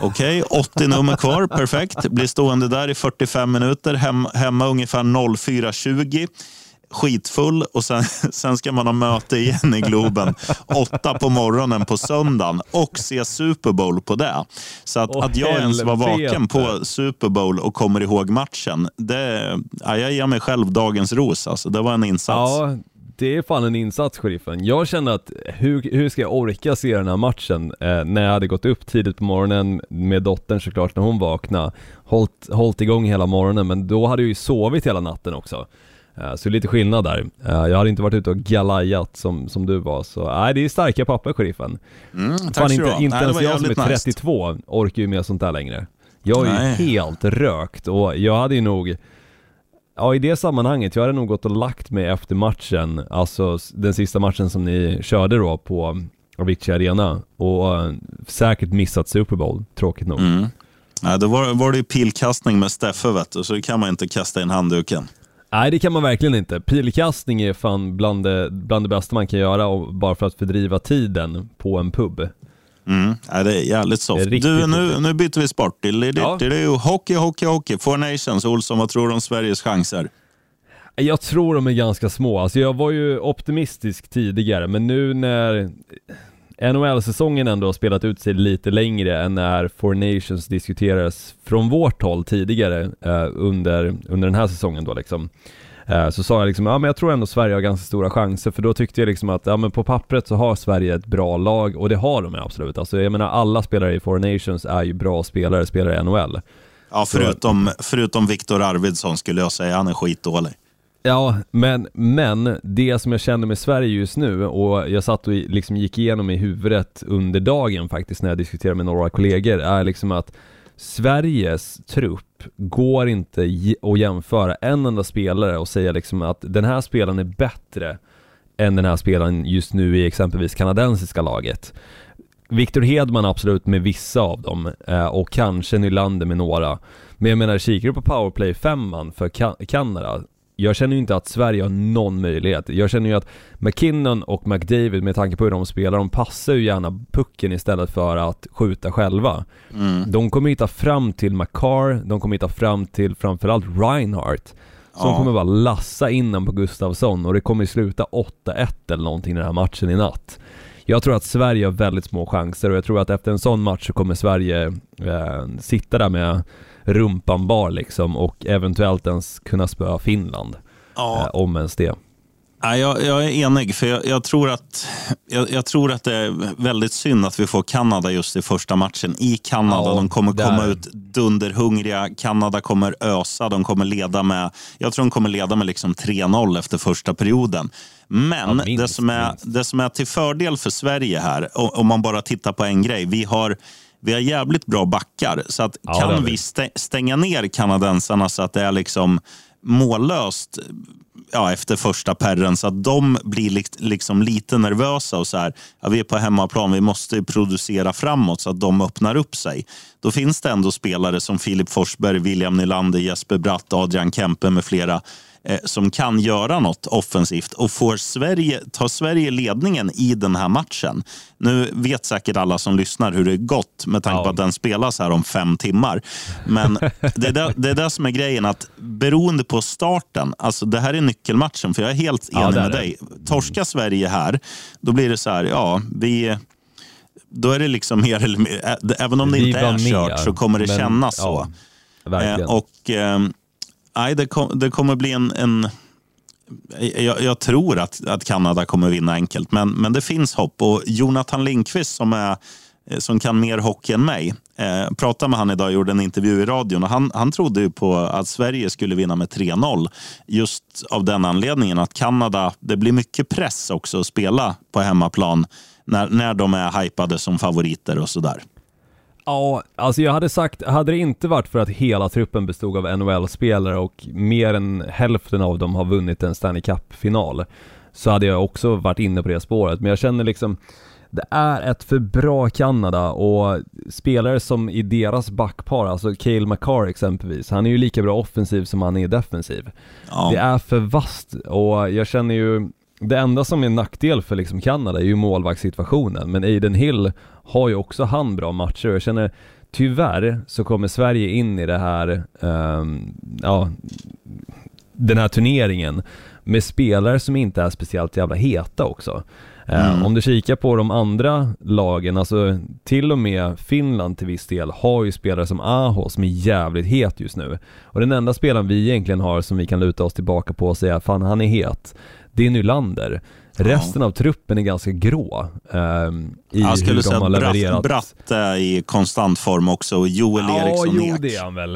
Okej, okay, åttio nummer kvar, perfekt. Blir stående där i fyrtiofem minuter, Hem, hemma ungefär noll fyra tjugo. Skitfull och sen, sen ska man ha möte igen i Globen åtta på morgonen på söndagen och se Super Bowl på det. Så att, oh, att jag ens var vaken på Super Bowl och kommer ihåg matchen, det, ja, jag ger mig själv dagens ros. Alltså. Det var en insats. Ja, det är fan en insats, sheriffen. Jag kände att hur, hur ska jag orka se den här matchen eh, när jag hade gått upp tidigt på morgonen med dottern såklart när hon vaknade. Hållt, hållt igång hela morgonen, men då hade jag ju sovit hela natten också. Så lite skillnad där. Jag hade inte varit ute och galajat som, som du var. Så nej, det är starka papper, sheriffen. Mm, Fan, inte, inte nej, ens jag som är trettiotvå nice. Orkar ju med sånt där längre. Jag är nej. ju helt rökt. Och jag hade ju nog, ja, i det sammanhanget, jag hade nog gått och lagt mig efter matchen. Alltså den sista matchen som ni körde då på Avicii Arena. Och uh, säkert missat Super Bowl, tråkigt nog. Mm. Ja, då var, var det ju pilkastning med Steffe, vet du, så det kan man inte kasta in handduken. Nej, det kan man verkligen inte. Pilkastning är fan bland det, bland det bästa man kan göra, och bara för att fördriva tiden på en pub. Mm. Ja, det är jävligt soft. Är du, nu, nu byter vi sport. Det är ju hockey, hockey, hockey. Four Nations. Olsson, vad tror du om Sveriges chanser? Jag tror de är ganska små. Alltså jag var ju optimistisk tidigare, men nu när N H L-säsongen ändå har spelat ut sig lite längre än när Four Nations diskuteras från vårt håll tidigare eh, under, under den här säsongen då liksom. Eh, så sa jag liksom, ja men jag tror ändå Sverige har ganska stora chanser, för då tyckte jag liksom att ja men på pappret så har Sverige ett bra lag, och det har de absolut. Alltså jag menar, alla spelare i Four Nations är ju bra spelare, spelare i N H L. Ja, förutom, så, förutom Viktor Arvidsson skulle jag säga, han är skitdålig. Ja, men, men det som jag kände med Sverige just nu, och jag satt och liksom gick igenom i huvudet under dagen faktiskt när jag diskuterade med några kollegor, är liksom att Sveriges trupp går inte att jämföra en enda spelare och säga liksom att den här spelaren är bättre än den här spelaren just nu i exempelvis kanadensiska laget. Victor Hedman absolut med vissa av dem, och kanske Nylander med några. Men jag menar, kikar du på powerplay femman för Ka- Kanada, jag känner ju inte att Sverige har någon möjlighet. Jag känner ju att McKinnon och McDavid, med tanke på hur de spelar, de passar ju gärna pucken istället för att skjuta själva. Mm. De kommer hitta fram till Makar, de kommer hitta fram till framförallt Reinhardt, som ja. kommer bara lassa innan på Gustafsson, och det kommer sluta åtta ett eller någonting i den här matchen i natt. Jag tror att Sverige har väldigt små chanser, och jag tror att efter en sån match så kommer Sverige eh, sitta där med rumpan bar liksom, och eventuellt ens kunna spöa Finland. Ja. eh, om ens det. Ja, jag, jag är enig, för jag, jag, tror att, jag, jag tror att det är väldigt synd att vi får Kanada just i första matchen i Kanada. Ja, de kommer där. komma ut dunderhungriga. Kanada kommer ösa, de kommer leda med, jag tror de kommer leda med liksom tre noll efter första perioden. Men ja, minst, det, som är, det som är till fördel för Sverige här, om man bara tittar på en grej, vi har Vi har jävligt bra backar, så att ja, kan vi stänga ner kanadensarna så att det är liksom mållöst, ja, efter första perren, så att de blir liksom lite nervösa och så här, ja, vi är på hemmaplan, vi måste producera framåt så att de öppnar upp sig. Då finns det ändå spelare som Filip Forsberg, William Nylander, Jesper Bratt, Adrian Kempe med flera eh, som kan göra något offensivt, och får Sverige, tar Sverige ledningen i den här matchen. Nu vet säkert alla som lyssnar hur det är gått med tanke på ja. att den spelas här om fem timmar. Men det är det, det är det som är grejen, att beroende på starten, alltså det här är nyckelmatchen, för jag är helt enig ja, med dig. Torska Sverige här, då blir det så här, ja, vi... Då är det liksom mer eller mer, även om det inte är kört så kommer det men, kännas så. Ja, eh, och eh, nej, det, kom, det kommer bli en... en jag, jag tror att, att Kanada kommer vinna enkelt, men, men det finns hopp. Och Jonathan Lindqvist som, är, som kan mer hockey än mig, eh, pratade med han idag, gjorde en intervju i radion, och han, han trodde ju på att Sverige skulle vinna med tre noll, just av den anledningen att Kanada, det blir mycket press också att spela på hemmaplan när, när de är hypade som favoriter och sådär. Ja, alltså jag hade sagt, hade det inte varit för att hela truppen bestod av N H L-spelare och mer än hälften av dem har vunnit en Stanley Cup-final, så hade jag också varit inne på det spåret. Men jag känner liksom, det är ett för bra Kanada, och spelare som i deras backpar, alltså Cale Makar exempelvis, han är ju lika bra offensiv som han är defensiv. Ja. Det är för vast, och jag känner ju det enda som är nackdel för liksom Kanada är ju målvaktssituationen. Men Aiden Hill har ju också han bra matcher. Jag känner tyvärr så kommer Sverige in i det här um, ja, den här turneringen med spelare som inte är speciellt jävla heta också. Mm. Uh, om du kikar på de andra lagen, alltså till och med Finland till viss del har ju spelare som Aho som är jävligt het just nu. Och den enda spelaren vi egentligen har som vi kan luta oss tillbaka på och säga fan han är het, det är Nylander. Resten ja. av truppen är ganska grå um, i jag skulle hur säga de har levererat. Bratt är i konstant form också och Joel ja, Eriksson jo, det är han väl.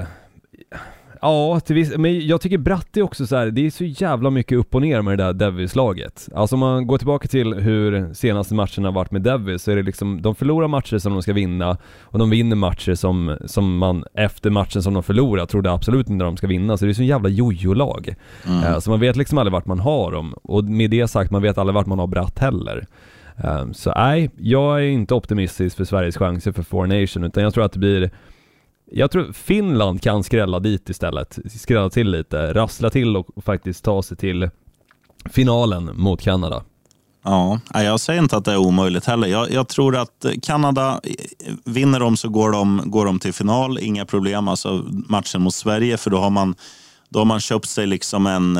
Ja, till viss, men jag tycker Bratt är också så här, det är så jävla mycket upp och ner med det där Devils-laget. Alltså om man går tillbaka till hur senaste matcherna har varit med Devils så är det liksom, de förlorar matcher som de ska vinna och de vinner matcher som, som man efter matchen som de förlorar trodde absolut inte de ska vinna, så det är så en jävla jojo-lag. Mm. Uh, så man vet liksom aldrig vart man har dem, och med det sagt, man vet aldrig vart man har Bratt heller. Uh, så nej, jag är inte optimistisk för Sveriges chanser för Four Nation, utan jag tror att det blir Jag tror Finland kan skrälla dit istället. Skrälla till lite, rassla till och faktiskt ta sig till finalen mot Kanada. Ja, jag säger inte att det är omöjligt heller. Jag, jag tror att Kanada, vinner de så går de, går de till final. Inga problem, alltså matchen mot Sverige, för då har man, då har man köpt sig liksom en,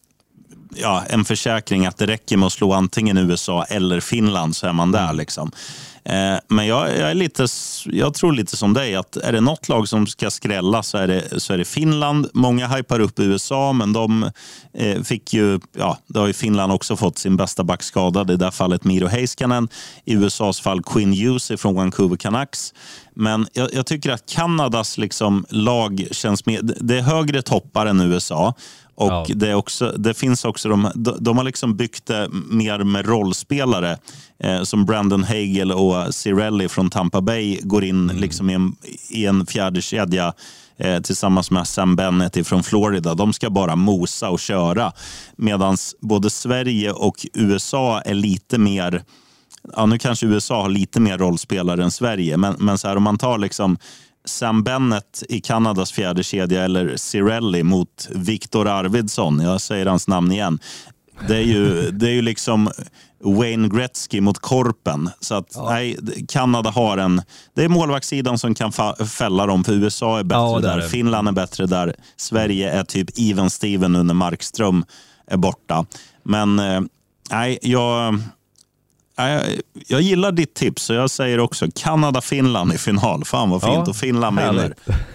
ja, en försäkring att det räcker med att slå antingen U S A eller Finland, så är man där liksom. Men jag, jag, är lite, jag tror lite som dig att är det något lag som ska skrälla så är det, så är det Finland. Många hypar upp U S A, men de eh, fick ju, ja, då har ju Finland också fått sin bästa backskadad, i det här fallet Miro Heiskanen, i U S A:s fall Quinn Hughes från Vancouver Canucks. Men jag, jag tycker att Kanadas liksom lag känns mer, det är högre toppar än U S A. Och ja. det, är också, det finns också, de, de har liksom byggt det mer med rollspelare eh, som Brandon Hagel och Cirelli från Tampa Bay går in mm. liksom i en, i en fjärde kedja eh, tillsammans med Sam Bennett från Florida. De ska bara mosa och köra, medan både Sverige och U S A är lite mer, ja nu kanske U S A har lite mer rollspelare än Sverige, men, men så här, om man tar liksom Sam Bennett i Kanadas fjärde kedja eller Cirelli mot Viktor Arvidsson, jag säger hans namn igen, det är ju, det är ju liksom Wayne Gretzky mot Korpen. Så att ja. nej, Kanada har en, det är målvaktssidan som kan fa- fälla dem, för U S A är bättre ja, där, är Finland är bättre där, Sverige är typ even Steven när Markström är borta. Men eh, nej, jag Jag, jag gillar ditt tips, så jag säger också Kanada-Finland i final. Fan vad fint, ja, och Finland vinner.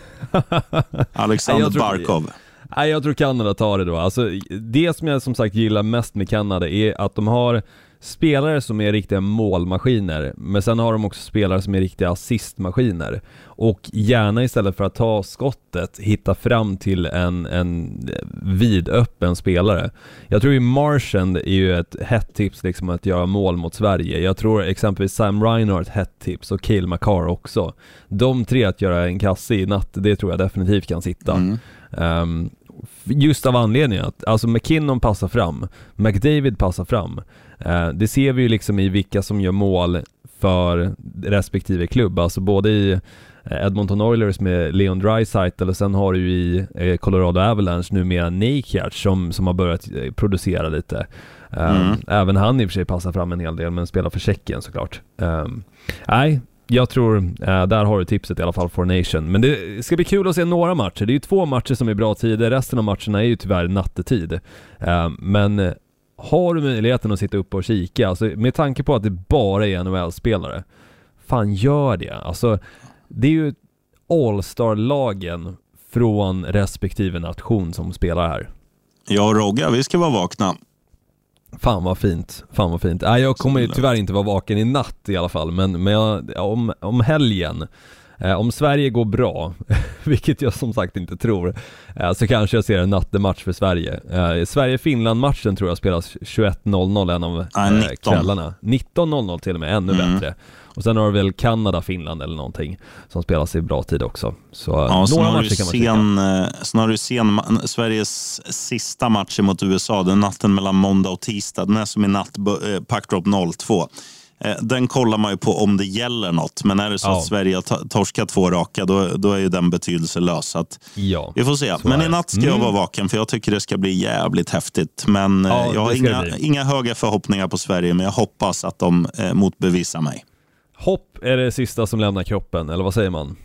Alexander tror, Barkov. Nej, jag tror Kanada tar det då. Alltså, det som jag som sagt gillar mest med Kanada är att de har spelare som är riktiga målmaskiner, men sen har de också spelare som är riktiga assistmaskiner, och gärna istället för att ta skottet hitta fram till en, en vidöppen spelare. Jag tror ju Marchand är ju ett hett tips liksom att göra mål mot Sverige. Jag tror exempelvis Sam Reinhardt hett tips, och Cale Makar också. De tre att göra en kasse i natt, det tror jag definitivt kan sitta. Mm. Um, just av anledningen att alltså McKinnon passar fram, McDavid passar fram. Uh, det ser vi ju liksom i vilka som gör mål för respektive klubb. Alltså både i Edmonton Oilers med Leon Draisaitl, och sen har du i Colorado Avalanche nu med Neikert som, som har börjat producera lite. Um, mm. Även han i och för sig passar fram en hel del, men spelar för Tjeckien såklart. Um, nej, jag tror, äh, där har du tipset i alla fall för Nation. Men det ska bli kul att se några matcher. Det är ju två matcher som är bra tider. Resten av matcherna är ju tyvärr nattetid. Uh, men har du möjligheten att sitta upp och kika, alltså, med tanke på att det bara är N H L-spelare, fan gör det. Alltså, det är ju All-Star-lagen från respektive nation som spelar här. Ja, Rogga, vi ska vara vakna. Fan vad fint, fan vad fint. Nej, jag kommer ju tyvärr inte vara vaken i natt i alla fall, men, men jag, om, om helgen, eh, om Sverige går bra, vilket jag som sagt inte tror, eh, så kanske jag ser en nattematch för Sverige. Eh, Sverige-Finland-matchen tror jag spelas tjugoett noll noll en av ah, eh, kvällarna. nitton noll noll till och med, ännu mm. bättre. Och sen har du väl Kanada-Finland eller någonting som spelas i bra tid också. Så ja, några matcher kan man sen, sen har du sen Sveriges sista matcher mot U S A, den natten mellan måndag och tisdag. Den är som i natt, Puckdrop noll två. Eh, den kollar man ju på om det gäller något. Men är det så ja. att Sverige har torskat två raka, då, då är ju den betydelselös. Så att ja, vi får se. Men i natt ska mm. jag vara vaken, för jag tycker det ska bli jävligt häftigt. Men ja, eh, jag har inga, inga höga förhoppningar på Sverige, men jag hoppas att de eh, motbevisar mig. Hopp är det sista som lämnar kroppen, eller vad säger man?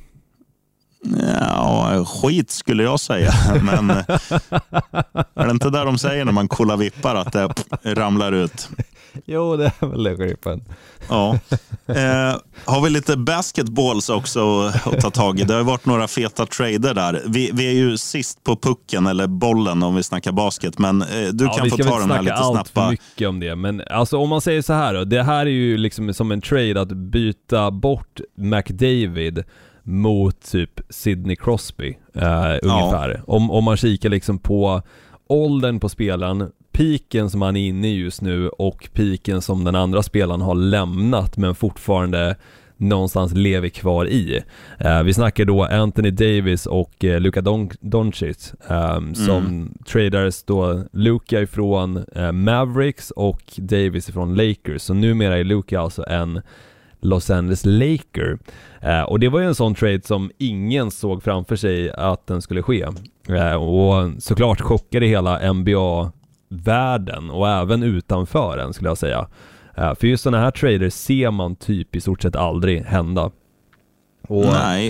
Ja, skit skulle jag säga. Men är det inte där de säger när man kollar vippar att det ramlar ut? Jo, det är väl det gripen. Ja. Eh, har vi lite basketballs också att ta tag i? Det har varit några feta trader där. Vi, vi är ju sist på pucken, eller bollen om vi snackar basket. Men eh, du ja, kan få ta den här lite snabba. Vi ska inte snacka allt för mycket om det. Men alltså, om man säger så här då. Det här är ju liksom som en trade att byta bort McDavid mot typ Sidney Crosby eh, ungefär. Ja. Om, om man kikar liksom på åldern på spelaren, piken som han är inne i just nu och piken som den andra spelaren har lämnat men fortfarande någonstans lever kvar i. Eh, vi snackar då Anthony Davis och eh, Luka Don- Doncic eh, som mm. tradades då Luka ifrån eh, Mavericks och Davis ifrån Lakers. Så numera är Luka alltså en Los Angeles Laker. Eh, och det var ju en sån trade som ingen såg framför sig att den skulle ske. Eh, och såklart chockade hela N B A-världen och även utanför den, skulle jag säga. Eh, för just sådana här trader ser man typ i stort sett aldrig hända. Och nej.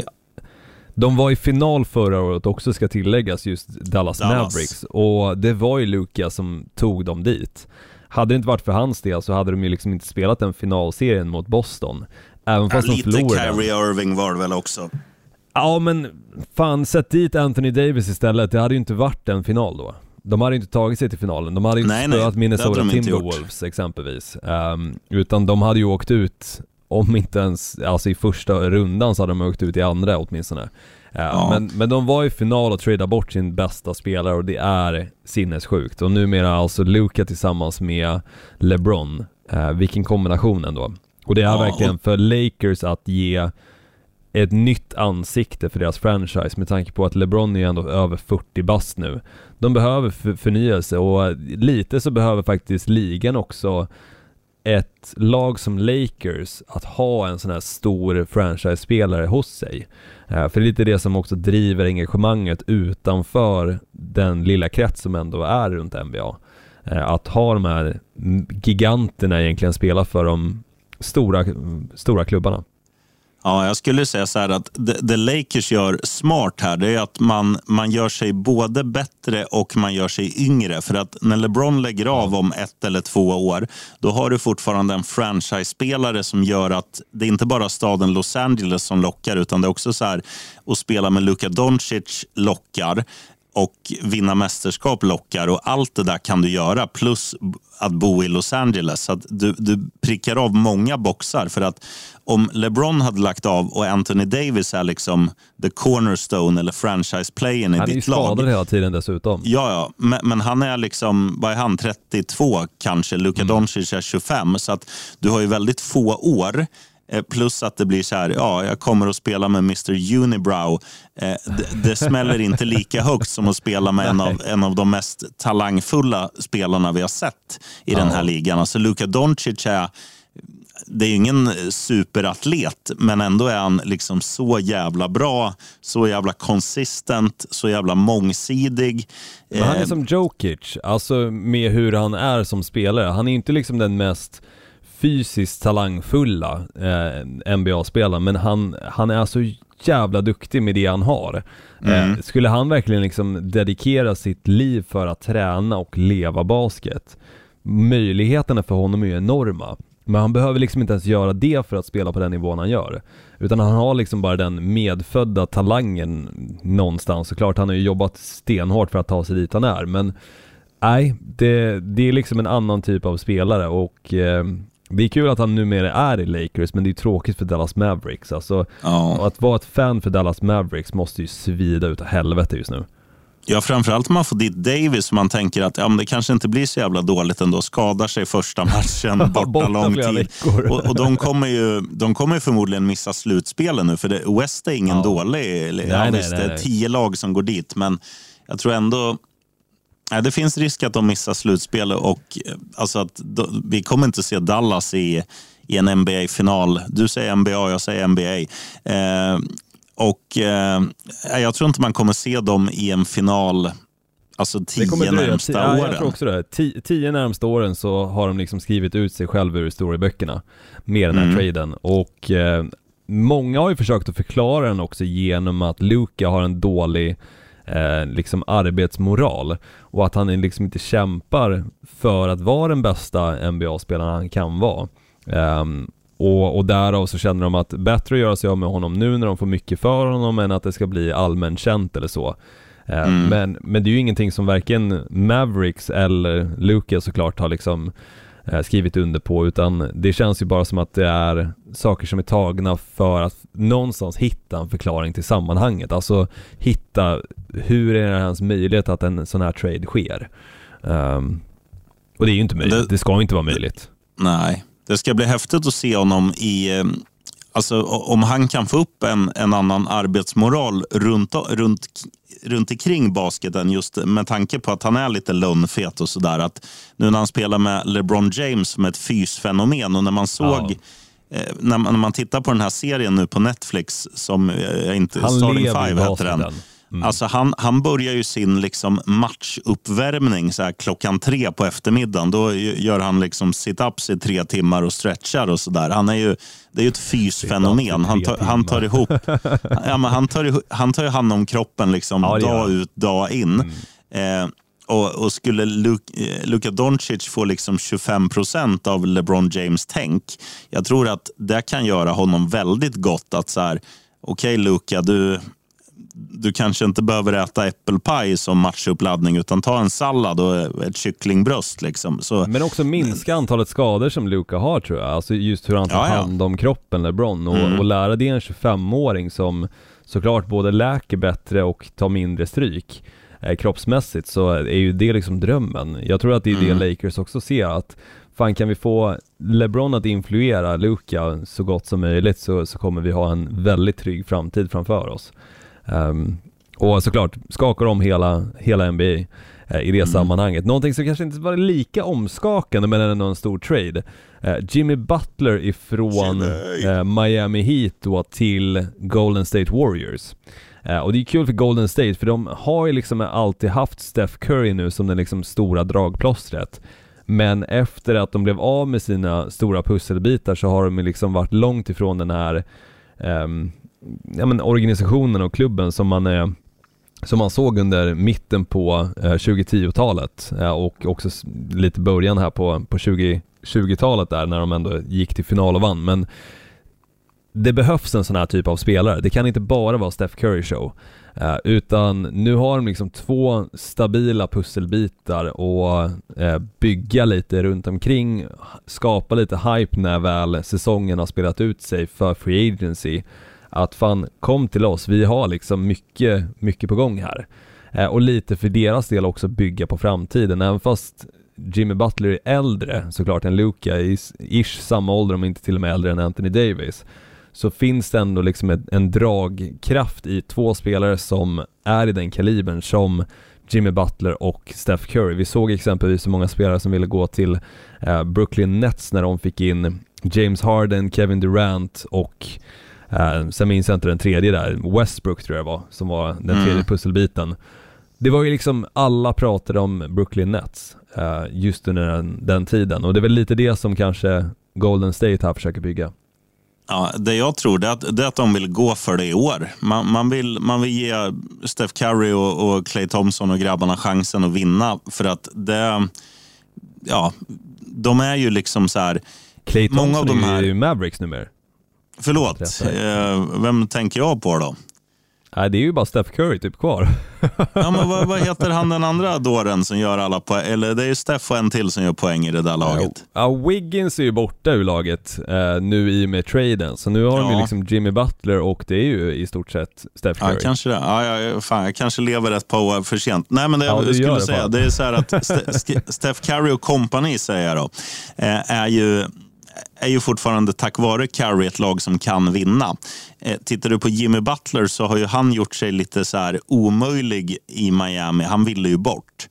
De var i final förra året också, ska tilläggas, just Dallas, Dallas Mavericks. Och det var ju Luka som tog dem dit. Hade det inte varit för hans del så hade de ju liksom inte spelat den finalserien mot Boston. Även fast ja, de förlorade. Lite Kyrie Irving var det väl också. Ja, men fan, sätt dit Anthony Davis istället. Det hade ju inte varit en final då. De hade inte tagit sig till finalen. De hade inte nej, spöat nej, Minnesota Timberwolves exempelvis. Um, utan de hade ju åkt ut, om inte ens alltså i första rundan så hade de åkt ut i andra åtminstone. Uh, ja. men, men de var i final och tradade bort sin bästa spelare och det är sinnessjukt. Och numera alltså Luka tillsammans med LeBron. Uh, vilken kombination ändå. Och det är ja. verkligen för Lakers att ge ett nytt ansikte för deras franchise, med tanke på att LeBron är ändå över fyrtio bast nu. De behöver för- förnyelse och lite så behöver faktiskt ligan också ett lag som Lakers att ha en sån här stor franchise-spelare hos sig. Uh, för det är lite det som också driver engagemanget utanför den lilla krets som ändå är runt N B A. Uh, att ha de här giganterna egentligen spela för de stora, stora klubbarna. Ja, jag skulle säga så här att det Lakers gör smart här, det är att man, man gör sig både bättre och man gör sig yngre. För att när LeBron lägger av om ett eller två år, då har du fortfarande en franchise-spelare som gör att det är inte bara staden Los Angeles som lockar, utan det är också så här att spela med Luka Doncic lockar och vinna mästerskap lockar, och allt det där kan du göra plus att bo i Los Angeles. Så att du, du prickar av många boxar, för att om LeBron hade lagt av och Anthony Davis är liksom the cornerstone eller franchise-playern i ditt lag. Han är ju skadad hela tiden dessutom. Ja, ja. Men, men han är liksom, vad är han, trettiotvå kanske. Luka mm. Doncic är tjugofem. Så att du har ju väldigt få år. Plus att det blir så här, ja, jag kommer att spela med mister Unibrow. Eh, det, det smäller inte lika högt som att spela med en av, en av de mest talangfulla spelarna vi har sett i ja. den här ligan. Alltså Luka Doncic är, det är ju ingen superatlet, men ändå är han liksom så jävla bra, så jävla konsistent, så jävla mångsidig. Men han är som Jokic, alltså med hur han är som spelare. Han är inte liksom den mest fysiskt talangfulla eh, N B A-spelaren, men han, han är så jävla duktig med det han har. Mm. Eh, skulle han verkligen liksom dedikera sitt liv för att träna och leva basket, möjligheterna för honom är ju enorma. Men han behöver liksom inte ens göra det för att spela på den nivån han gör. Utan han har liksom bara den medfödda talangen någonstans. Såklart, han har ju jobbat stenhårt för att ta sig dit han är. Men nej, det, det är liksom en annan typ av spelare. Och eh, det är kul att han numera är i Lakers, men det är tråkigt för Dallas Mavericks. Alltså, oh. att vara ett fan för Dallas Mavericks måste ju svida ut av helvete just nu. Ja, framförallt om man får dit Davis, man tänker att ja, men det kanske inte blir så jävla dåligt ändå. Skadar sig första matchen, borta, borta lång tid. Och, och de kommer ju de kommer ju förmodligen missa slutspelen nu, för det, West är ingen ja. dålig. Nej, ja, nej, visst, nej, nej. Det är tio lag som går dit, men jag tror ändå ja, det finns risk att de missar slutspel, och alltså att då, vi kommer inte se Dallas i i en N B A-final. Du säger N B A, jag säger N B A. Eh, och eh, jag tror inte man kommer se dem i en final, alltså tio närmsta ja, åren. Jag tror också det. Tio, tio närmsta åren så har de liksom skrivit ut sig själva ur storyböckerna med den här mm. traden. Och eh, många har ju försökt att förklara den också genom att Luka har en dålig eh, liksom arbetsmoral och att han liksom inte kämpar för att vara den bästa N B A-spelaren han kan vara. Um, och, och därav så känner de att bättre att göra sig av med honom nu när de får mycket för honom än att det ska bli allmänt känt eller så. Uh, mm. men, men det är ju ingenting som varken Mavericks eller Luka såklart har liksom uh, skrivit under på, utan det känns ju bara som att det är saker som är tagna för att någonstans hitta en förklaring till sammanhanget. Alltså hitta hur är det ens möjligt att en sån här trade sker. Um, och det är ju inte möjligt. Det, det ska ju inte vara möjligt. Nej. Det ska bli häftigt att se honom i, alltså om han kan få upp en, en annan arbetsmoral runt, runt, runt omkring basketen, just med tanke på att han är lite lönnfet och sådär. Att nu när han spelar med LeBron James som ett fysfenomen, och när man såg ja. eh, när, man, när man tittar på den här serien nu på Netflix som eh, inte han Starting Five heter den. Mm. Alltså han, han börjar ju sin liksom matchuppvärmning så här klockan tre på eftermiddagen. Då gör han liksom sit-ups i tre timmar och stretchar och sådär. Han är ju, det är ju ett fysfenomen. Han tar, han tar ihop ja, men han, tar, han tar ju hand om kroppen liksom ja, dag ut, dag in. Mm. Eh, och, och skulle Luka, Luka Doncic få liksom tjugofem procent av LeBron James tänk, jag tror att det kan göra honom väldigt gott att så här, okej okay, Luka, du du kanske inte behöver äta äppelpaj som matchuppladdning, utan ta en sallad och ett kycklingbröst liksom. Så, men också minska antalet skador som Luka har, tror jag. Alltså just hur han tar ja, ja. hand om kroppen, LeBron. Och, mm. och lära det en tjugofemåring som såklart både läker bättre och tar mindre stryk eh, kroppsmässigt, så är ju det liksom drömmen. Jag tror att det är mm. det Lakers också ser, att fan, kan vi få LeBron att influera Luka så gott som möjligt, så, så kommer vi ha en väldigt trygg framtid framför oss. Um, och såklart skakar om hela, hela N B A uh, i det mm. sammanhanget. Någonting som kanske inte var lika omskakande, men ändå en stor trade. Uh, Jimmy Butler ifrån uh, Miami Heat då till Golden State Warriors. Uh, och det är kul för Golden State, för de har ju liksom alltid haft Steph Curry nu som den liksom stora dragplåstret. Men efter att de blev av med sina stora pusselbitar så har de liksom varit långt ifrån den här um, ja, men organisationen och klubben som man är, som man såg under mitten på eh, tjugohundratiotalet eh, och också lite början här på, på tjugohundratalet där när de ändå gick till final och vann. Men det behövs en sån här typ av spelare. Det kan inte bara vara Steph Curry show, eh, utan nu har de liksom två stabila pusselbitar och eh, bygga lite runt omkring, skapa lite hype när väl säsongen har spelat ut sig för free agency. Att fan, kom till oss, vi har liksom mycket, mycket på gång här. Eh, och lite för deras del också bygga på framtiden. Även fast Jimmy Butler är äldre såklart än Luka, ish samma ålder om inte till och med äldre än Anthony Davis, så finns det ändå liksom ett, en dragkraft i två spelare som är i den kalibern som Jimmy Butler och Steph Curry. Vi såg exempelvis så många spelare som ville gå till eh, Brooklyn Nets när de fick in James Harden, Kevin Durant och Uh, sen minns jag inte den tredje där, Westbrook tror jag var, som var den tredje mm. pusselbiten. Det var ju liksom, alla pratade om Brooklyn Nets uh, just under den, den tiden, och det är väl lite det som kanske Golden State här försöker bygga. Ja, det jag tror det är att, det är att de vill gå för det i år. Man, man, vill, man vill ge Steph Curry och, och Klay Thompson och grabbarna chansen att vinna, för att det, ja, de är ju liksom så här. Klay Thompson många av de här är ju Mavericks numera. Förlåt, eh, vem tänker jag på då? Nej, det är ju bara Steph Curry typ kvar. Ja, men vad, vad heter han den andra dåren som gör alla poäng? Eller det är ju Steph och en till som gör poäng i det där laget. Ja, Wiggins är ju borta ur laget eh, nu i och med traden. Så nu har ja. de ju liksom Jimmy Butler och det är ju i stort sett Steph Curry. Ja, kanske det. Ja, ja, fan, jag kanske lever ett par år för sent. Nej, men det ja, jag skulle det säga, fan. det är så här att St- Steph Curry och company, säger jag då, eh, är ju... är ju fortfarande tack vare Curry ett lag som kan vinna. Eh, tittar du på Jimmy Butler så har ju han gjort sig lite så här omöjlig i Miami. Han ville ju bort.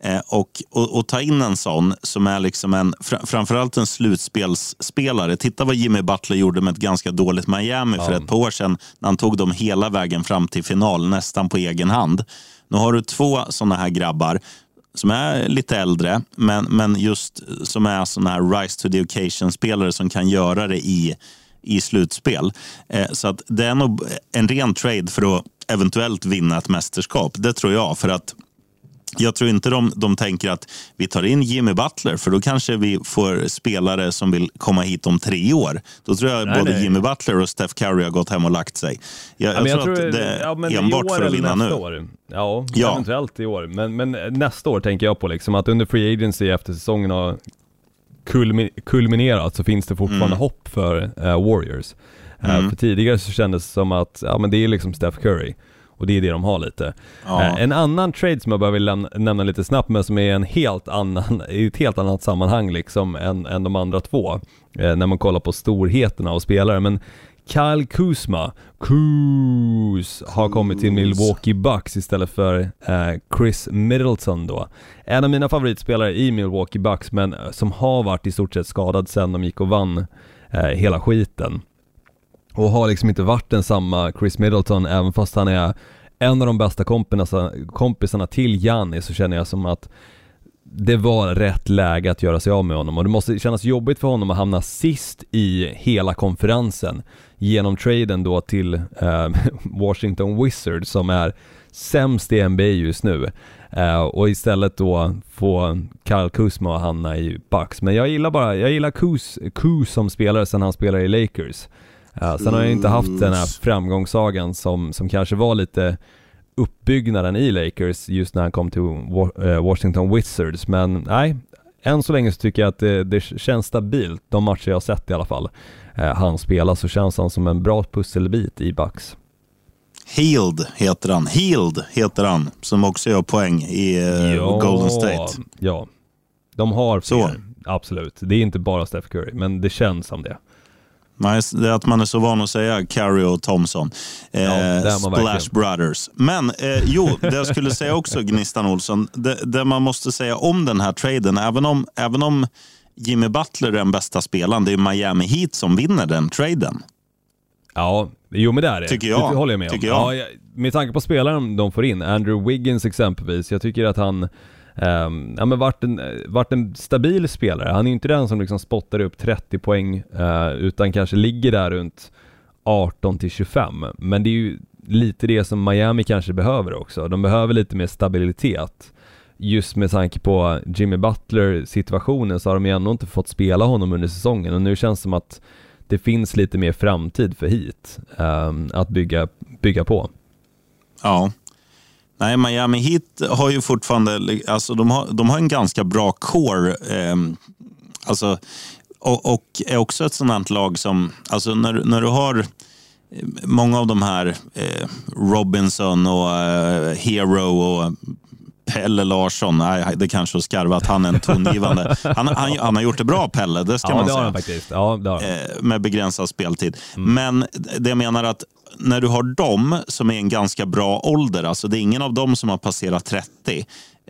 Eh, och, och, och ta in en sån som är liksom en, fr- framförallt en slutspelsspelare. Titta vad Jimmy Butler gjorde med ett ganska dåligt Miami för ja. ett par år sedan när han tog dem hela vägen fram till final nästan på egen hand. Nu har du två såna här grabbar som är lite äldre, men, men just som är såna här rise to the occasion-spelare som kan göra det i, i slutspel. Eh, så att det är nog en ren trade för att eventuellt vinna ett mästerskap. Det tror jag, för att jag tror inte de, de tänker att vi tar in Jimmy Butler för då kanske vi får spelare som vill komma hit om tre år. Då tror jag nej, både nej. Jimmy Butler och Steph Curry har gått hem och lagt sig. Jag, jag, jag tror, tror att det är ja, enbart för att vinna nu. År. Ja, ja, eventuellt i år. Men, men nästa år tänker jag på liksom att under free agency efter säsongen har kulmi- kulminerat så finns det fortfarande mm. hopp för uh, Warriors. Mm. Uh, för tidigare så kändes det som att ja, men det är liksom Steph Curry. Och det är det de har lite. Ja. Eh, en annan trade som jag bara vill lämna, nämna lite snabbt men som är en helt annan, i ett helt annat sammanhang liksom än, än de andra två. Eh, när man kollar på storheterna och spelare. Men Kyle Kuzma Kuz har kommit till Milwaukee Bucks istället för eh, Chris Middleton då. En av mina favoritspelare i Milwaukee Bucks men som har varit i stort sett skadad sedan de gick och vann eh, hela skiten. Och har liksom inte varit den samma Chris Middleton, även fast han är en av de bästa kompisarna, kompisarna till Giannis, så känner jag som att det var rätt läge att göra sig av med honom. Och det måste kännas jobbigt för honom att hamna sist i hela konferensen genom traden då till eh, Washington Wizards som är sämst i N B A just nu. Eh, och istället då få Kyle Kuzma att hamna i Bucks. Men jag gillar bara, jag gillar Kuz, Kuz som spelare sen han spelar i Lakers. Ja, sen har jag inte haft den här framgångssagan som, som kanske var lite uppbyggnaden i Lakers just när han kom till Washington Wizards. Men nej, än så länge så tycker jag att det, det känns stabilt. De matcher jag har sett i alla fall. Eh, han spelar så känns han som en bra pusselbit i Bucks. Healed heter han. Healed heter han. Som också gör poäng i uh, ja, Golden State. Ja, de har fler. Så. Absolut. Det är inte bara Steph Curry, men det känns som det. Nej, det är att man är så van att säga Curry och Thompson. Eh, ja, Splash verkligen. Brothers. Men eh, jo, det jag skulle säga också, Gnistan Olsson, det, det man måste säga om den här traden, även om, även om Jimmy Butler är den bästa spelaren, det är Miami Heat som vinner den traden. Ja, jo men det är det. Tycker jag. Det håller jag med om. Tycker jag. Ja, med tanke på spelaren de får in, Andrew Wiggins exempelvis, jag tycker att han Um, ja, men vart en, vart en stabil spelare. Han är inte den som liksom spottar upp trettio poäng uh, utan kanske ligger där runt arton till tjugofem. Men det är ju lite det som Miami kanske behöver också. De behöver lite mer stabilitet. Just med tanke på Jimmy Butler situationen så har de ju ändå inte fått spela honom under säsongen. Och nu känns det som att det finns lite mer framtid för Heat um, att bygga, bygga på. Ja. Nej, Miami Heat har ju fortfarande, alltså de har, de har en ganska bra core, eh, alltså, och, och är också ett sådant lag som, alltså när, när du har många av de här eh, Robinson och eh, Hero och Pelle Larsson, nej, det kanske är skarvat, han är en tongivande. Han, han, han har gjort det bra, Pelle, det ska ja, man det säga. Har faktiskt. Ja, det har han. Eh, med begränsad speltid. Mm. Men det jag menar att när du har dem som är en ganska bra ålder, alltså det är ingen av dem som har passerat trettio.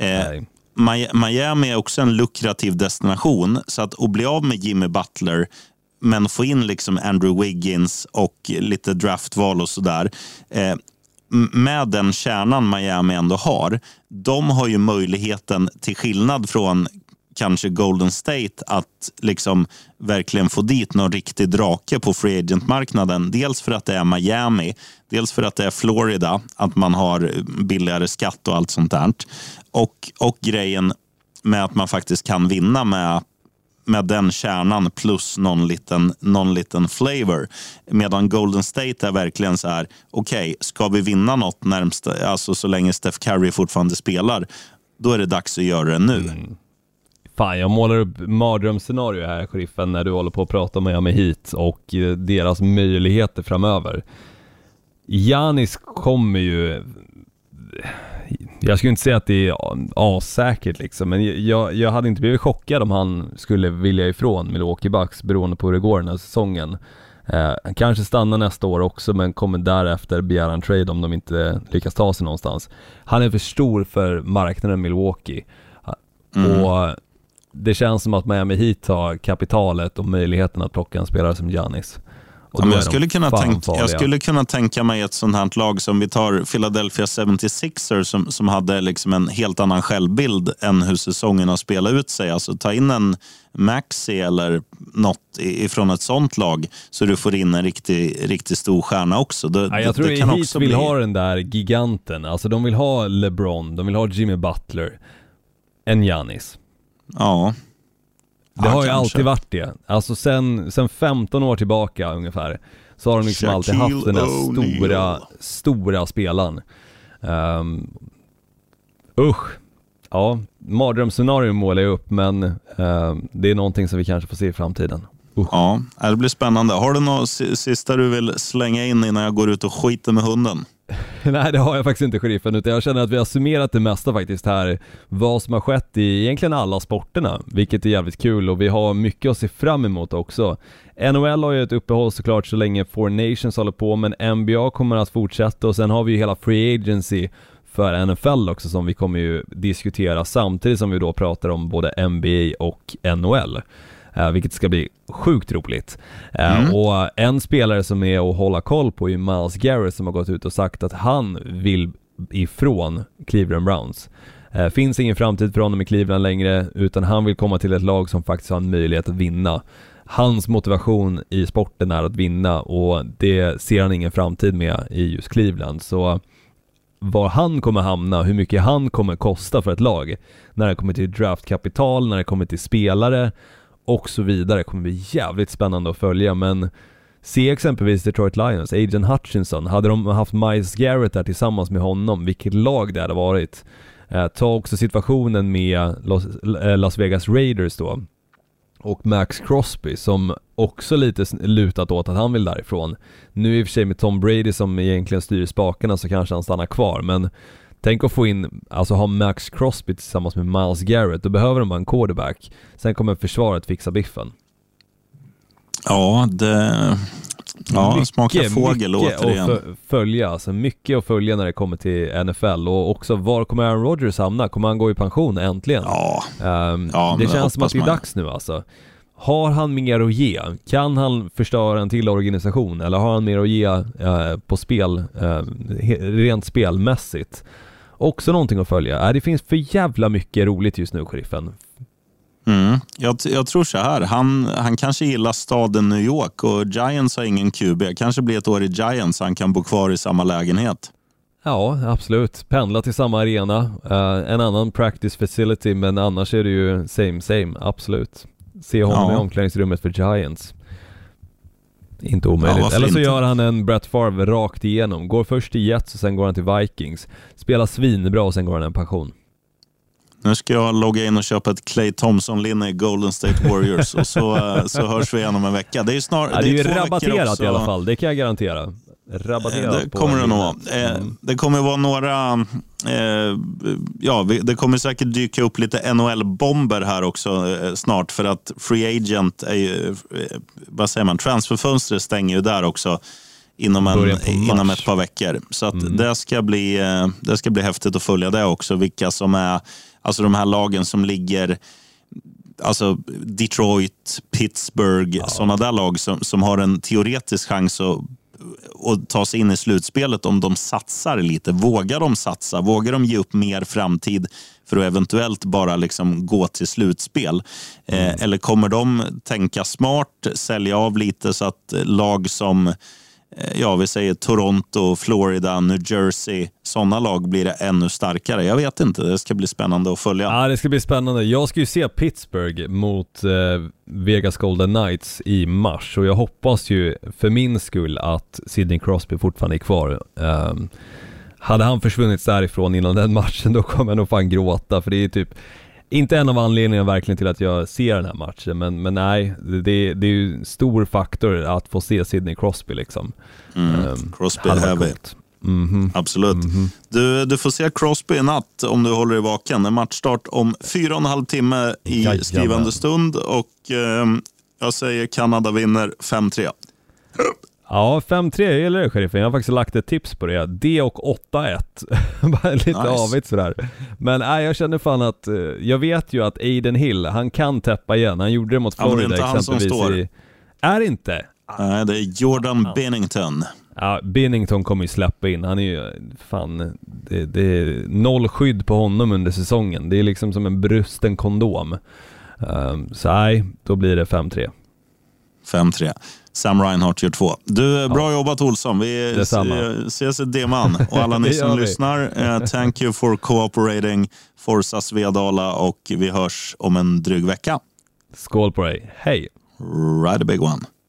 Eh, Miami är också en lukrativ destination, så att, att bli av med Jimmy Butler men få in liksom Andrew Wiggins och lite draftval och sådär. Eh, med den kärnan Miami ändå har, de har ju möjligheten, till skillnad från kanske Golden State, att liksom verkligen få dit någon riktig drake på free agent-marknaden. Dels för att det är Miami, dels för att det är Florida, att man har billigare skatt och allt sånt där. Och, och grejen med att man faktiskt kan vinna med med den kärnan plus någon liten, någon liten flavor. Medan Golden State är verkligen så här, okej, okay, ska vi vinna något närmst, alltså så länge Steph Curry fortfarande spelar, då är det dags att göra det nu. Mm. Fan, jag målar upp mardrömsscenario här, sheriffen, när du håller på att prata med Miami Heat och deras möjligheter framöver. Giannis kommer ju, jag skulle inte säga att det är asäkert liksom, men jag, jag hade inte blivit chockad om han skulle vilja ifrån Milwaukee Bucks beroende på hur det går den här säsongen. Eh, han kanske stannar nästa år också, men kommer därefter begära en trade om de inte lyckas ta sig någonstans. Han är för stor för marknaden Milwaukee. Mm. Och det känns som att Miami Heat har kapitalet och möjligheten att plocka en spelare som Giannis. Ja, men jag, skulle kunna tänk, jag skulle kunna tänka mig ett sånt här lag som vi tar Philadelphia seventy-sixers som, som hade liksom en helt annan självbild än hur säsongen har spelat ut sig. Alltså ta in en Maxi eller något ifrån ett sånt lag så du får in en riktigt riktig stor stjärna också. Det, ja, jag det, tror det kan Heat också vill bli... ha den där giganten. Alltså de vill ha LeBron, de vill ha Jimmy Butler, en Giannis. Ja. Det ja, har ju kanske. alltid varit det. Alltså sen, sen femton år tillbaka ungefär så har de liksom Shaquille alltid haft den där O'Neal. stora, stora spelaren. Um, usch. Ja, mardrömsscenario målar jag upp, men um, det är någonting som vi kanske får se i framtiden. Usch. Ja, det blir spännande. Har du något sista du vill slänga in innan jag går ut och skiter med hunden? Nej, det har jag faktiskt inte, sheriffen, utan jag känner att vi har summerat det mesta faktiskt här, vad som har skett i egentligen alla sporterna, vilket är jävligt kul, och vi har mycket att se fram emot också. N H L har ju ett uppehåll såklart så länge Four Nations håller på, men N B A kommer att fortsätta, och sen har vi ju hela Free Agency för N F L också som vi kommer ju diskutera samtidigt som vi då pratar om både N B A och N H L. Uh, vilket ska bli sjukt roligt. Uh, mm. Och en spelare som är att hålla koll på är Myles Garrett, som har gått ut och sagt att han vill ifrån Cleveland Browns. Uh, finns ingen framtid för honom i Cleveland längre, utan han vill komma till ett lag som faktiskt har en möjlighet att vinna. Hans motivation i sporten är att vinna, och det ser han ingen framtid med i just Cleveland. Så var han kommer hamna, hur mycket han kommer kosta för ett lag när det kommer till draftkapital, när det kommer till spelare och så vidare, kommer bli jävligt spännande att följa. Men se exempelvis Detroit Lions, Aiden Hutchinson, hade de haft Myles Garrett där tillsammans med honom, vilket lag det hade varit. Eh, ta också situationen med Los, eh, Las Vegas Raiders då, och Max Crosby som också lite lutat åt att han vill därifrån. Nu i och för sig med Tom Brady som egentligen styr spakarna så kanske han stannar kvar, men tänk att få in, alltså ha Max Crosby tillsammans med Myles Garrett, då behöver de bara en quarterback. Sen kommer försvaret fixa biffen. Ja, det ja, mycket, smakar fågel återigen. Mycket att följa, alltså mycket att följa när det kommer till N F L, och också var kommer Aaron Rodgers hamna? Kommer han gå i pension äntligen? Ja, um, ja det känns som att det är dags nu alltså. Har han mer att ge? Kan han förstöra en till organisation? Eller har han mer att ge uh, på spel, uh, rent spelmässigt? Också någonting att följa. Äh, det finns för jävla mycket roligt just nu, sheriffen. Mm. Jag, jag tror så här. Han, han kanske gillar staden New York, och Giants har ingen Q B. Kanske blir ett år i Giants så han kan bo kvar i samma lägenhet. Ja, absolut. Pendla till samma arena. Uh, en annan practice facility, men annars är det ju same same. Absolut. Se honom ja. i omklädningsrummet för Giants. Inte omöjligt. Ja, eller så inte? Gör han en Brett Favre rakt igenom. Går först till Jets och sen går han till Vikings. Spelar svinbra och sen går han en pension. Nu ska jag logga in och köpa ett Klay Thompson-linne i Golden State Warriors och så, så hörs vi igen om en vecka. Det är ju snar, ja, det är, det är ju rabatterat i alla fall, det kan jag garantera. Rabatterat det kommer det nog vara. Mm. Det kommer vara några eh, ja, det kommer säkert dyka upp lite N H L-bomber här också eh, snart, för att Free Agent är ju, eh, vad säger man, transferfönstret stänger ju där också inom, en, inom ett par veckor. Så att mm. det, ska bli, eh, det ska bli häftigt att följa det också, vilka som är, alltså de här lagen som ligger, alltså Detroit, Pittsburgh, ja. sådana där lag som, som har en teoretisk chans att och ta sig in i slutspelet om de satsar lite. Vågar de satsa? Vågar de ge upp mer framtid för att eventuellt bara liksom gå till slutspel? Mm. Eh, eller kommer de tänka smart, sälja av lite så att lag som eh, ja, vi säger Toronto, Florida, New Jersey, sådana lag blir det ännu starkare? Jag vet inte, det ska bli spännande att följa. Ja, det ska bli spännande. Jag ska ju se Pittsburgh mot eh, Vegas Golden Knights i mars, och jag hoppas ju för min skull att Sidney Crosby fortfarande är kvar. Um, hade han försvunnit därifrån innan den matchen, då kommer jag nog fan gråta, för det är typ inte en av anledningarna verkligen till att jag ser den här matchen, men, men nej, det, det är ju en stor faktor att få se Sidney Crosby liksom. Mm, um, Crosby heavy. Mm-hmm. Absolut. Mm-hmm. Du, du får se Crosby i natt om du håller dig vaken. En matchstart om fyra och en halv timme i Jajamän. skrivande stund, och eh, jag säger Kanada vinner fem tre. Ja, fem tre eller det, sheriffen. Jag har faktiskt lagt ett tips på det. D och åtta ett. Bara lite nice. Avigt sådär. Men nej, jag känner fan att jag vet ju att Aiden Hill, han kan täppa igen. Han gjorde det mot Florida, ja, det är inte exempelvis. Han som står. I... Är inte? Nej, det är Jordan ja. Binnington. Ja, Binnington kommer ju släppa in. Han är ju fan, det, det är noll skydd på honom under säsongen. Det är liksom som en brusten kondom. Um, så nej, då blir det fem tre. fem tre. Sam Reinhart gör två. Du, bra ja. jobbat Olsson. Vi ses i D-man. Och alla ni som lyssnar, uh, thank you for cooperating. Forza Svedala, och vi hörs om en dryg vecka. Skål på dig. Hej. Ride a big one.